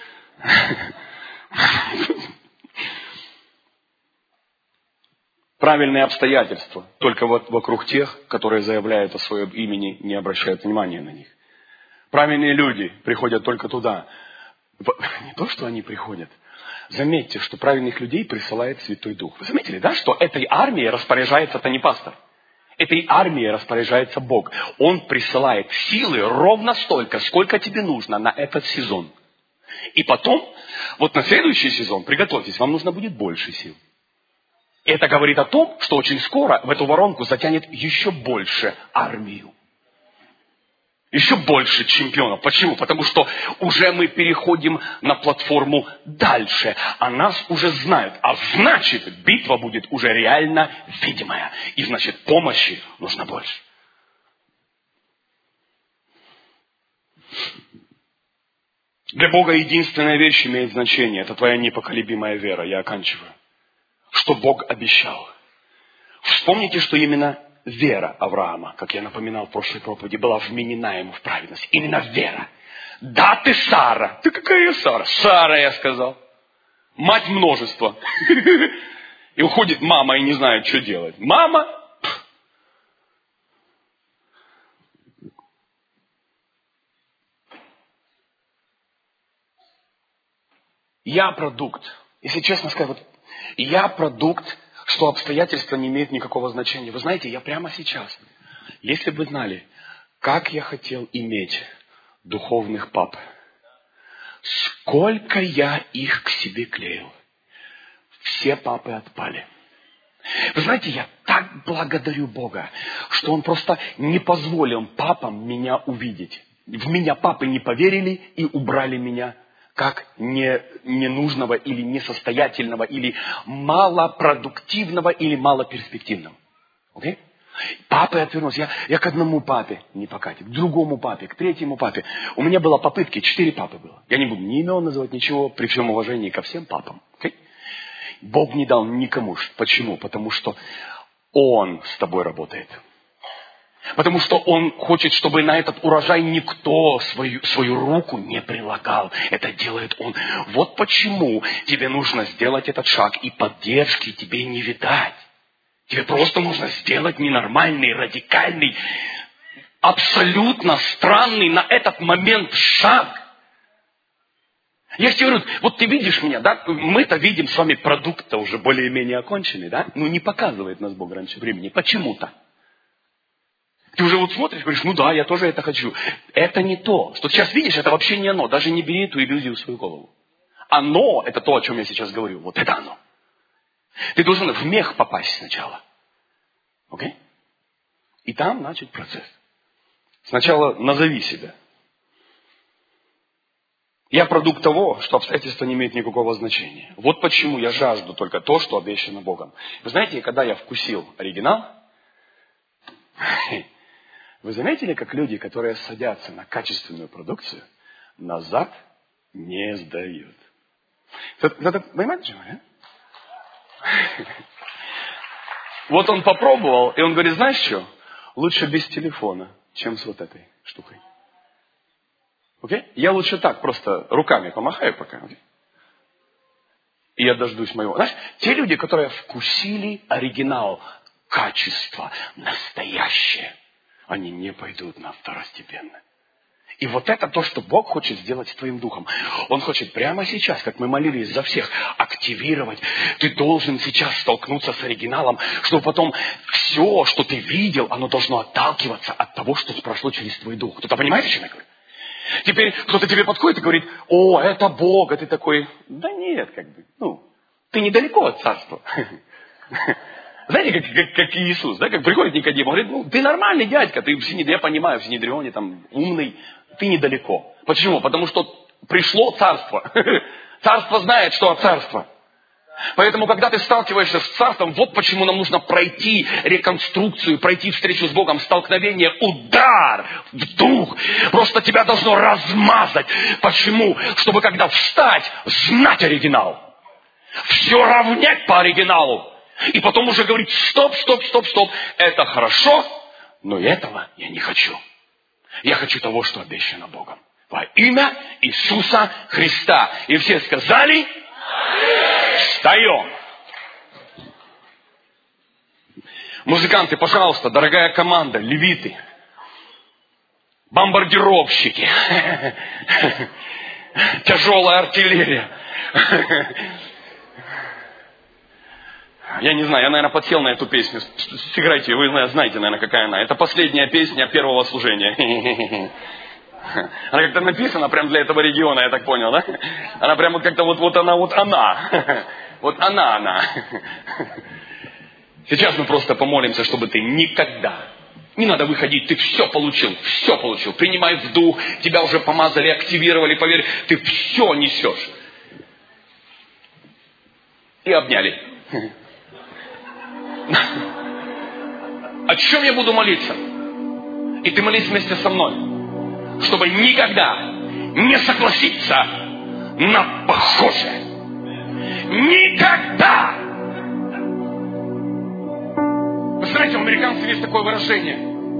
Правильные обстоятельства. Только вот вокруг тех, которые заявляют о своем имени, не обращают внимания на них. Правильные люди приходят только туда. Не то, что они приходят. Заметьте, что правильных людей присылает Святой Дух. Вы заметили, да, что этой армией распоряжается-то не пастор. Этой армией распоряжается Бог. Он присылает силы ровно столько, сколько тебе нужно на этот сезон. И потом, вот на следующий сезон, приготовьтесь, вам нужно будет больше сил. Это говорит о том, что очень скоро в эту воронку затянет еще больше армию. Еще больше чемпионов. Почему? Потому что уже мы переходим на платформу дальше. А нас уже знают. А значит, битва будет уже реально видимая. И значит, помощи нужно больше. Для Бога единственная вещь имеет значение. Это твоя непоколебимая вера. Я оканчиваю. Что Бог обещал. Вспомните, что именно вера Авраама, как я напоминал в прошлой проповеди, была вменена ему в праведность. Именно вера. Да, ты Сара. Ты какая Сара? Сара, я сказал. Мать множества. И уходит мама и не знает, что делать. Мама. Я продукт. Если честно сказать, я продукт, что обстоятельства не имеют никакого значения. Вы знаете, я прямо сейчас, если бы вы знали, как я хотел иметь духовных пап, сколько я их к себе клеил. Все папы отпали. Вы знаете, я так благодарю Бога, что Он просто не позволил папам меня увидеть. В меня папы не поверили и убрали меня как ненужного или несостоятельного, или малопродуктивного, или малоперспективного. Okay? Папы отвернулись. Я к одному папе не покатил, к другому папе, к третьему папе. У меня было попытки, 4 папы было. Я не буду ни имен называть, ничего, при всем уважении ко всем папам. Okay? Бог не дал никому. Почему? Потому что Он с тобой работает. Потому что Он хочет, чтобы на этот урожай никто свою руку не прилагал. Это делает Он. Вот почему тебе нужно сделать этот шаг, и поддержки тебе не видать. Тебе просто нужно сделать ненормальный, радикальный, абсолютно странный на этот момент шаг. Я тебе говорю, вот ты видишь меня, да? Мы-то видим с вами продукт-то уже более-менее оконченный, да? Ну, не показывает нас Бог раньше времени. Почему-то. Ты уже вот смотришь, говоришь, ну да, я тоже это хочу. Это не то. Что ты сейчас видишь, это вообще не оно. Даже не бери эту иллюзию в свою голову. Оно, это то, о чем я сейчас говорю. Вот это оно. Ты должен в мех попасть сначала. Окей? И там начать процесс. Сначала назови себя. Я продукт того, что обстоятельства не имеют никакого значения. Вот почему я жажду только то, что обещано Богом. Вы знаете, когда я вкусил оригинал, вы заметили, как люди, которые садятся на качественную продукцию, назад не сдают. Понимаете, что я? Вот он попробовал, и он говорит, знаешь что? Лучше без телефона, чем с вот этой штукой. Окей? Я лучше так, просто руками помахаю пока. Окей? И я дождусь моего. Знаешь, те люди, которые вкусили оригинал, качество, настоящее, они не пойдут на второстепенное. И вот это то, что Бог хочет сделать с твоим духом. Он хочет прямо сейчас, как мы молились за всех, активировать. Ты должен сейчас столкнуться с оригиналом, чтобы потом все, что ты видел, оно должно отталкиваться от того, что прошло через твой дух. Кто-то понимает, о чем я говорю? Теперь кто-то тебе подходит и говорит, о, это Бог, а ты такой, да нет, ты недалеко от царства. Знаете, как Иисус, да, как приходит Никодим, он говорит, ты нормальный дядька, ты я понимаю, в Синедрионе, там, умный, ты недалеко. Почему? Потому что пришло царство. Царство знает, что от царства. Поэтому, когда ты сталкиваешься с царством, вот почему нам нужно пройти реконструкцию, пройти встречу с Богом, столкновение, удар в дух. Просто тебя должно размазать. Почему? Чтобы когда встать, знать оригинал. Все равнять по оригиналу. И потом уже говорить, стоп. Это хорошо, но этого я не хочу. Я хочу того, что обещано Богом. Во имя Иисуса Христа. И все сказали... Встаем. Музыканты, пожалуйста, дорогая команда, левиты, бомбардировщики, тяжелая артиллерия. Я не знаю, я, наверное, подсел на эту песню. Сыграйте, вы знаете, наверное, какая она. Это последняя песня первого служения. Она как-то написана прям для этого региона, я так понял, да? Она прям вот как-то вот она. Вот она. Сейчас мы просто помолимся, чтобы ты никогда... Не надо выходить, ты все получил. Принимай в дух, тебя уже помазали, активировали, поверь, ты все несешь. И обняли. О чем я буду молиться? И ты молись вместе со мной. Чтобы никогда не согласиться на похожее. Никогда! Вы знаете, у американцев есть такое выражение.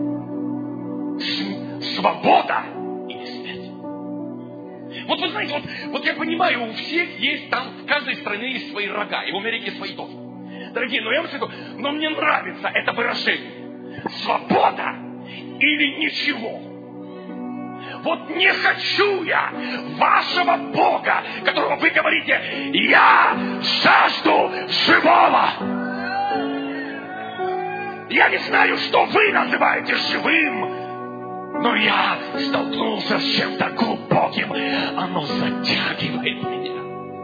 Свобода или смерть. Вот вы знаете, вот я понимаю, у всех есть там, в каждой стране есть свои рога, и в Америке свои тоже. Дорогие, но я вам скажу, но мне нравится это выражение. Свобода или ничего. Вот не хочу я вашего Бога, которого вы говорите, я жажду живого. Я не знаю, что вы называете живым, но я столкнулся с чем-то глубоким. Оно затягивает меня.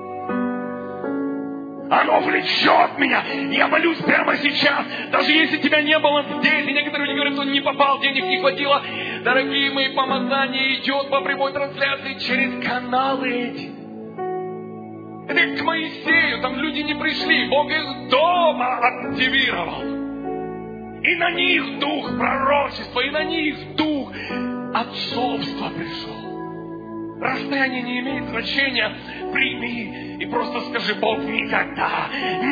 Оно влечет меня. Я молюсь прямо сейчас. Даже если тебя не было здесь, и некоторые люди говорят, что не попал, денег не хватило. Дорогие мои, помазание идет по прямой трансляции через каналы эти. Это как к Моисею, там люди не пришли. Бог их дома активировал. И на них дух пророчества, и на них дух отцовства пришел. Расстояние не имеет значения. Прими и просто скажи: Бог, никогда,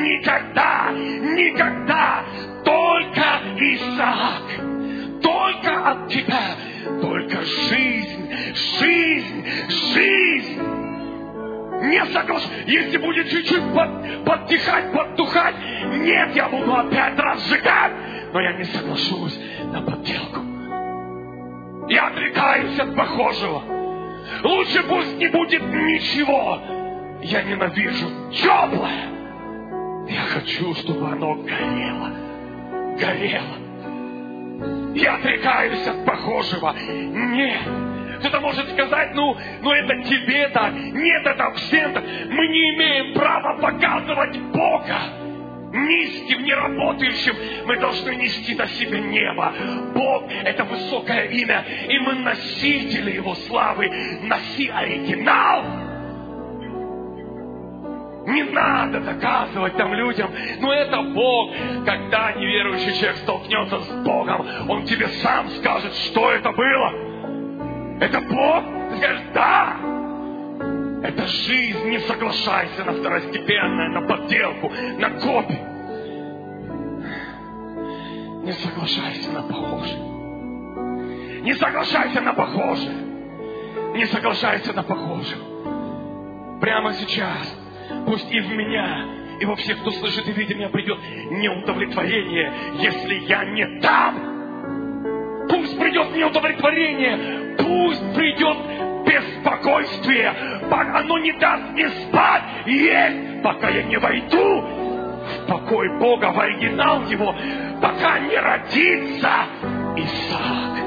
только Исаак, только от Тебя, только жизнь. Не соглашусь. Если будет чуть-чуть подтухать, нет, я буду опять разжигать. Но я не соглашусь на подделку. Я отрекаюсь от похожего. Лучше пусть не будет ничего. Я ненавижу теплое. Я хочу, чтобы оно горело. Я отрекаюсь от похожего. Нет. Кто-то может сказать, ну это тебе так. Нет, это всем так. Мы не имеем права показывать Бога. низким, неработающим, мы должны нести на себе небо. Бог – это высокое имя, и мы носители Его славы. Носи оригинал. Не надо доказывать там людям, но это Бог. Когда неверующий человек столкнется с Богом, он тебе сам скажет, что это было. Это Бог? Ты скажешь, да. Это жизнь, не соглашайся на второстепенное, на подделку, на копию. Не соглашайся на похожее. Не соглашайся на похожее. Не соглашайся на похожее. Прямо сейчас пусть и в меня, и во всех, кто слышит и видит меня, придет неудовлетворение, если я не там. Пусть придет неудовлетворение, пусть придет беспокойствие, оно не даст мне спать и есть, пока я не войду в покой Бога, в оригинал Его, пока не родится Исаак.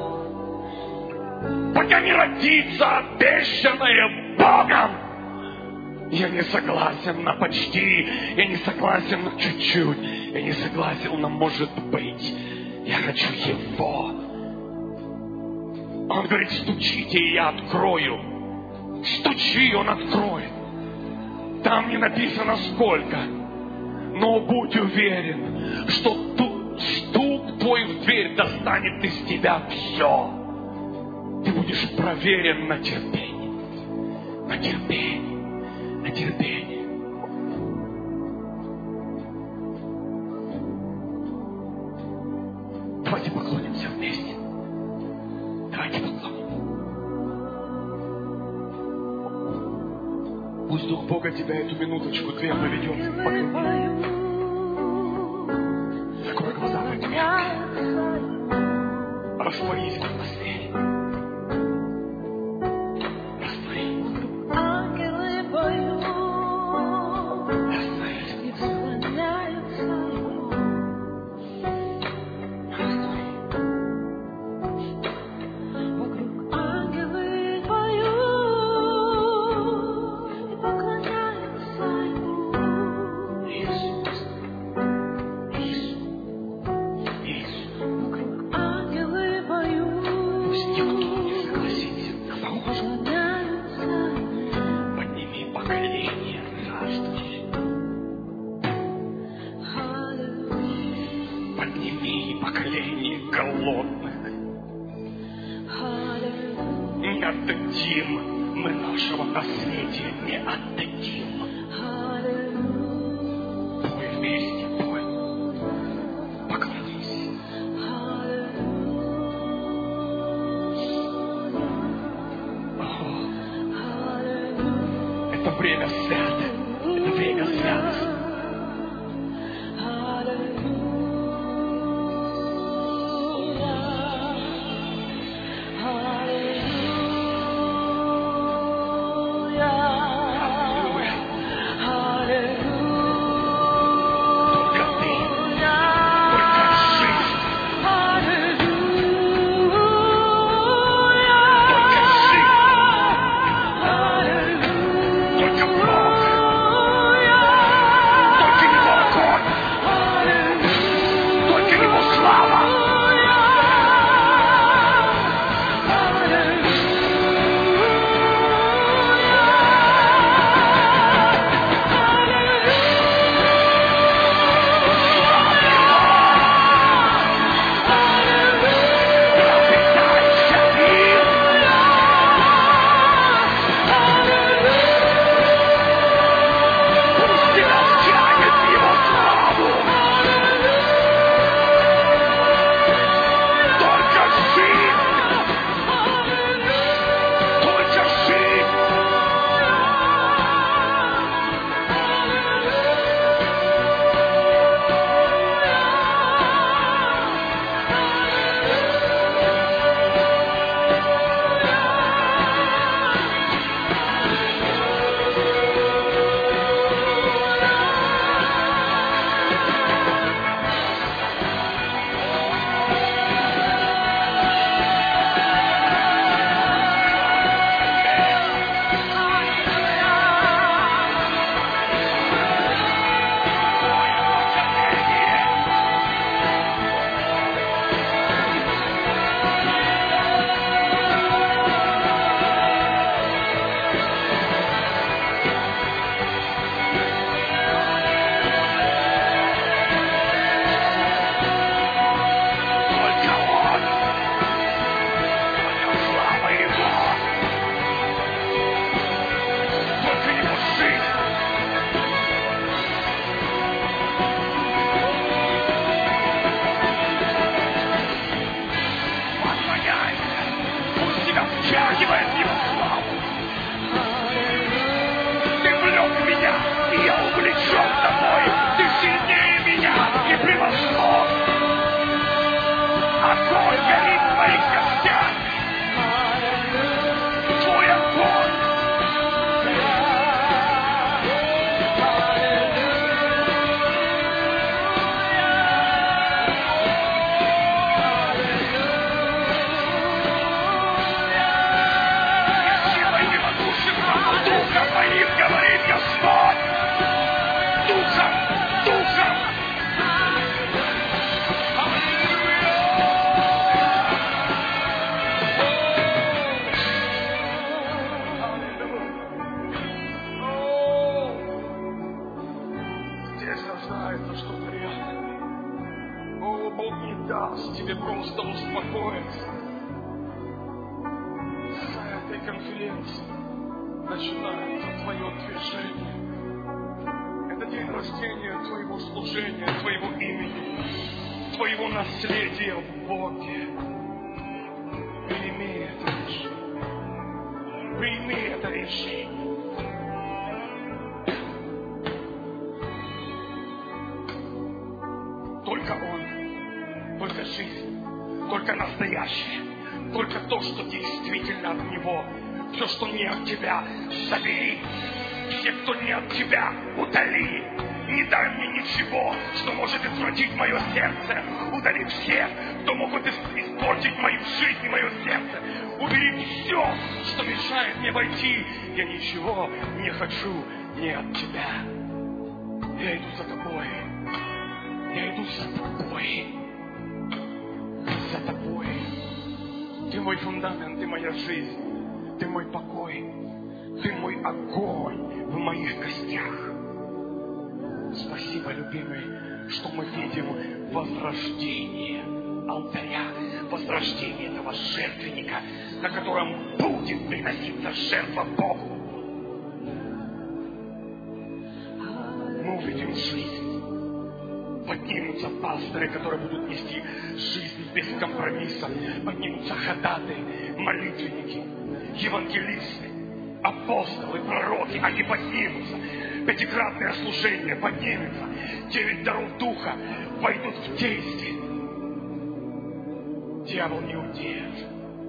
Пока не родится обещанное Богом. Я не согласен на почти, я не согласен на чуть-чуть, я не согласен на может быть. Я хочу Его. Он говорит, стучите, и я открою. Стучи, Он откроет. Там не написано сколько. Но будь уверен, что стук твой в дверь достанет из тебя все. Ты будешь проверен на терпение. На терпение. На терпение. Давайте поклонимся вместе. Давайте поклонимся. Пусть Дух Бога тебя эту минуточку, две поведет. Закрой глаза на тебя. Растворись в атмосфере. и я увлечен тобой. Ты сильнее меня и превосход. Огонь горит в твоих костях. Твой огонь. Духом моим говорит Господь! Духом! Духом! Здесь рождается что-то реальное. О, Бог не даст тебе просто успокоиться. С этой конференции начинается твое движение. Это день рождения твоего служения, твоего имени, твоего наследия в Боге. Прими это решение. Прими это решение. Только Он, только жизнь, только настоящее, только то, что действительно от Него. Все, что не от тебя, забери. Все, кто не от тебя, удали. Не дай мне ничего, что может извратить мое сердце. Удали всех, кто могут испортить мою жизнь и мое сердце. Убери все, что мешает мне войти. Я ничего не хочу не от тебя. Я иду за тобой. Я иду за тобой. За тобой. Ты мой фундамент, ты моя жизнь. Ты мой покой, ты мой огонь в моих костях. Спасибо, любимый, что мы видим возрождение алтаря, возрождение этого жертвенника, на котором будет приноситься жертва Богу. Мы увидим жизнь. Поднимутся пасторы, которые будут нести жизнь без компромисса. Поднимутся ходатаи, молитвенники, евангелисты, апостолы, пророки. Они поднимутся. Пятикратное служение поднимется. 9 даров Духа войдут в действие. Дьявол не удержит.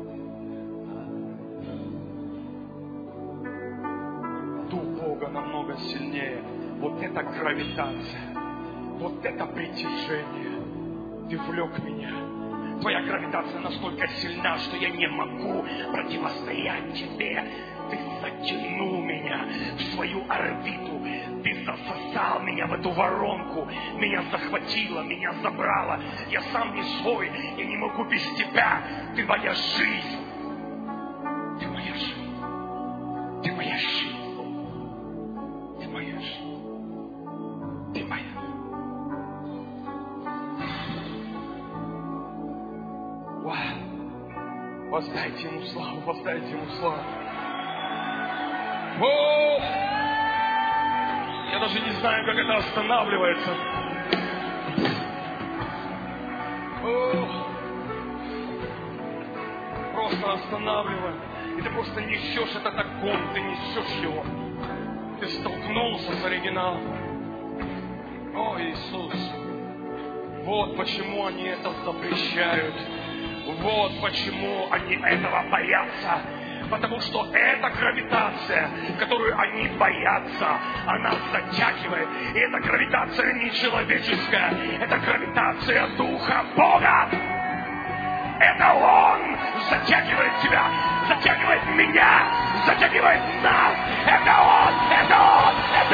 Дух Бога намного сильнее. Вот эта гравитация. Вот это притяжение. Ты влек меня. Твоя гравитация настолько сильна, что я не могу противостоять тебе. Ты затянул меня в свою орбиту. Ты засосал меня в эту воронку. Меня захватило, меня забрало. Я сам не свой. Я не могу без тебя. Ты моя жизнь. Ты моя жизнь. Ты моя жизнь. Ты моя жизнь. Ты моя. Воздайте Ему славу, воздайте Ему славу. О! Я даже не знаю, как это останавливается. О! Просто останавливай. И ты просто несешь этот огонь, ты несешь его. Ты столкнулся с оригиналом. О, Иисус! Вот почему они это запрещают. Вот почему они этого боятся. Потому что эта гравитация, которую они боятся, она затягивает. И эта гравитация не человеческая. Это гравитация Духа Бога. Это Он затягивает тебя, затягивает меня, затягивает нас. Это Он, это Он,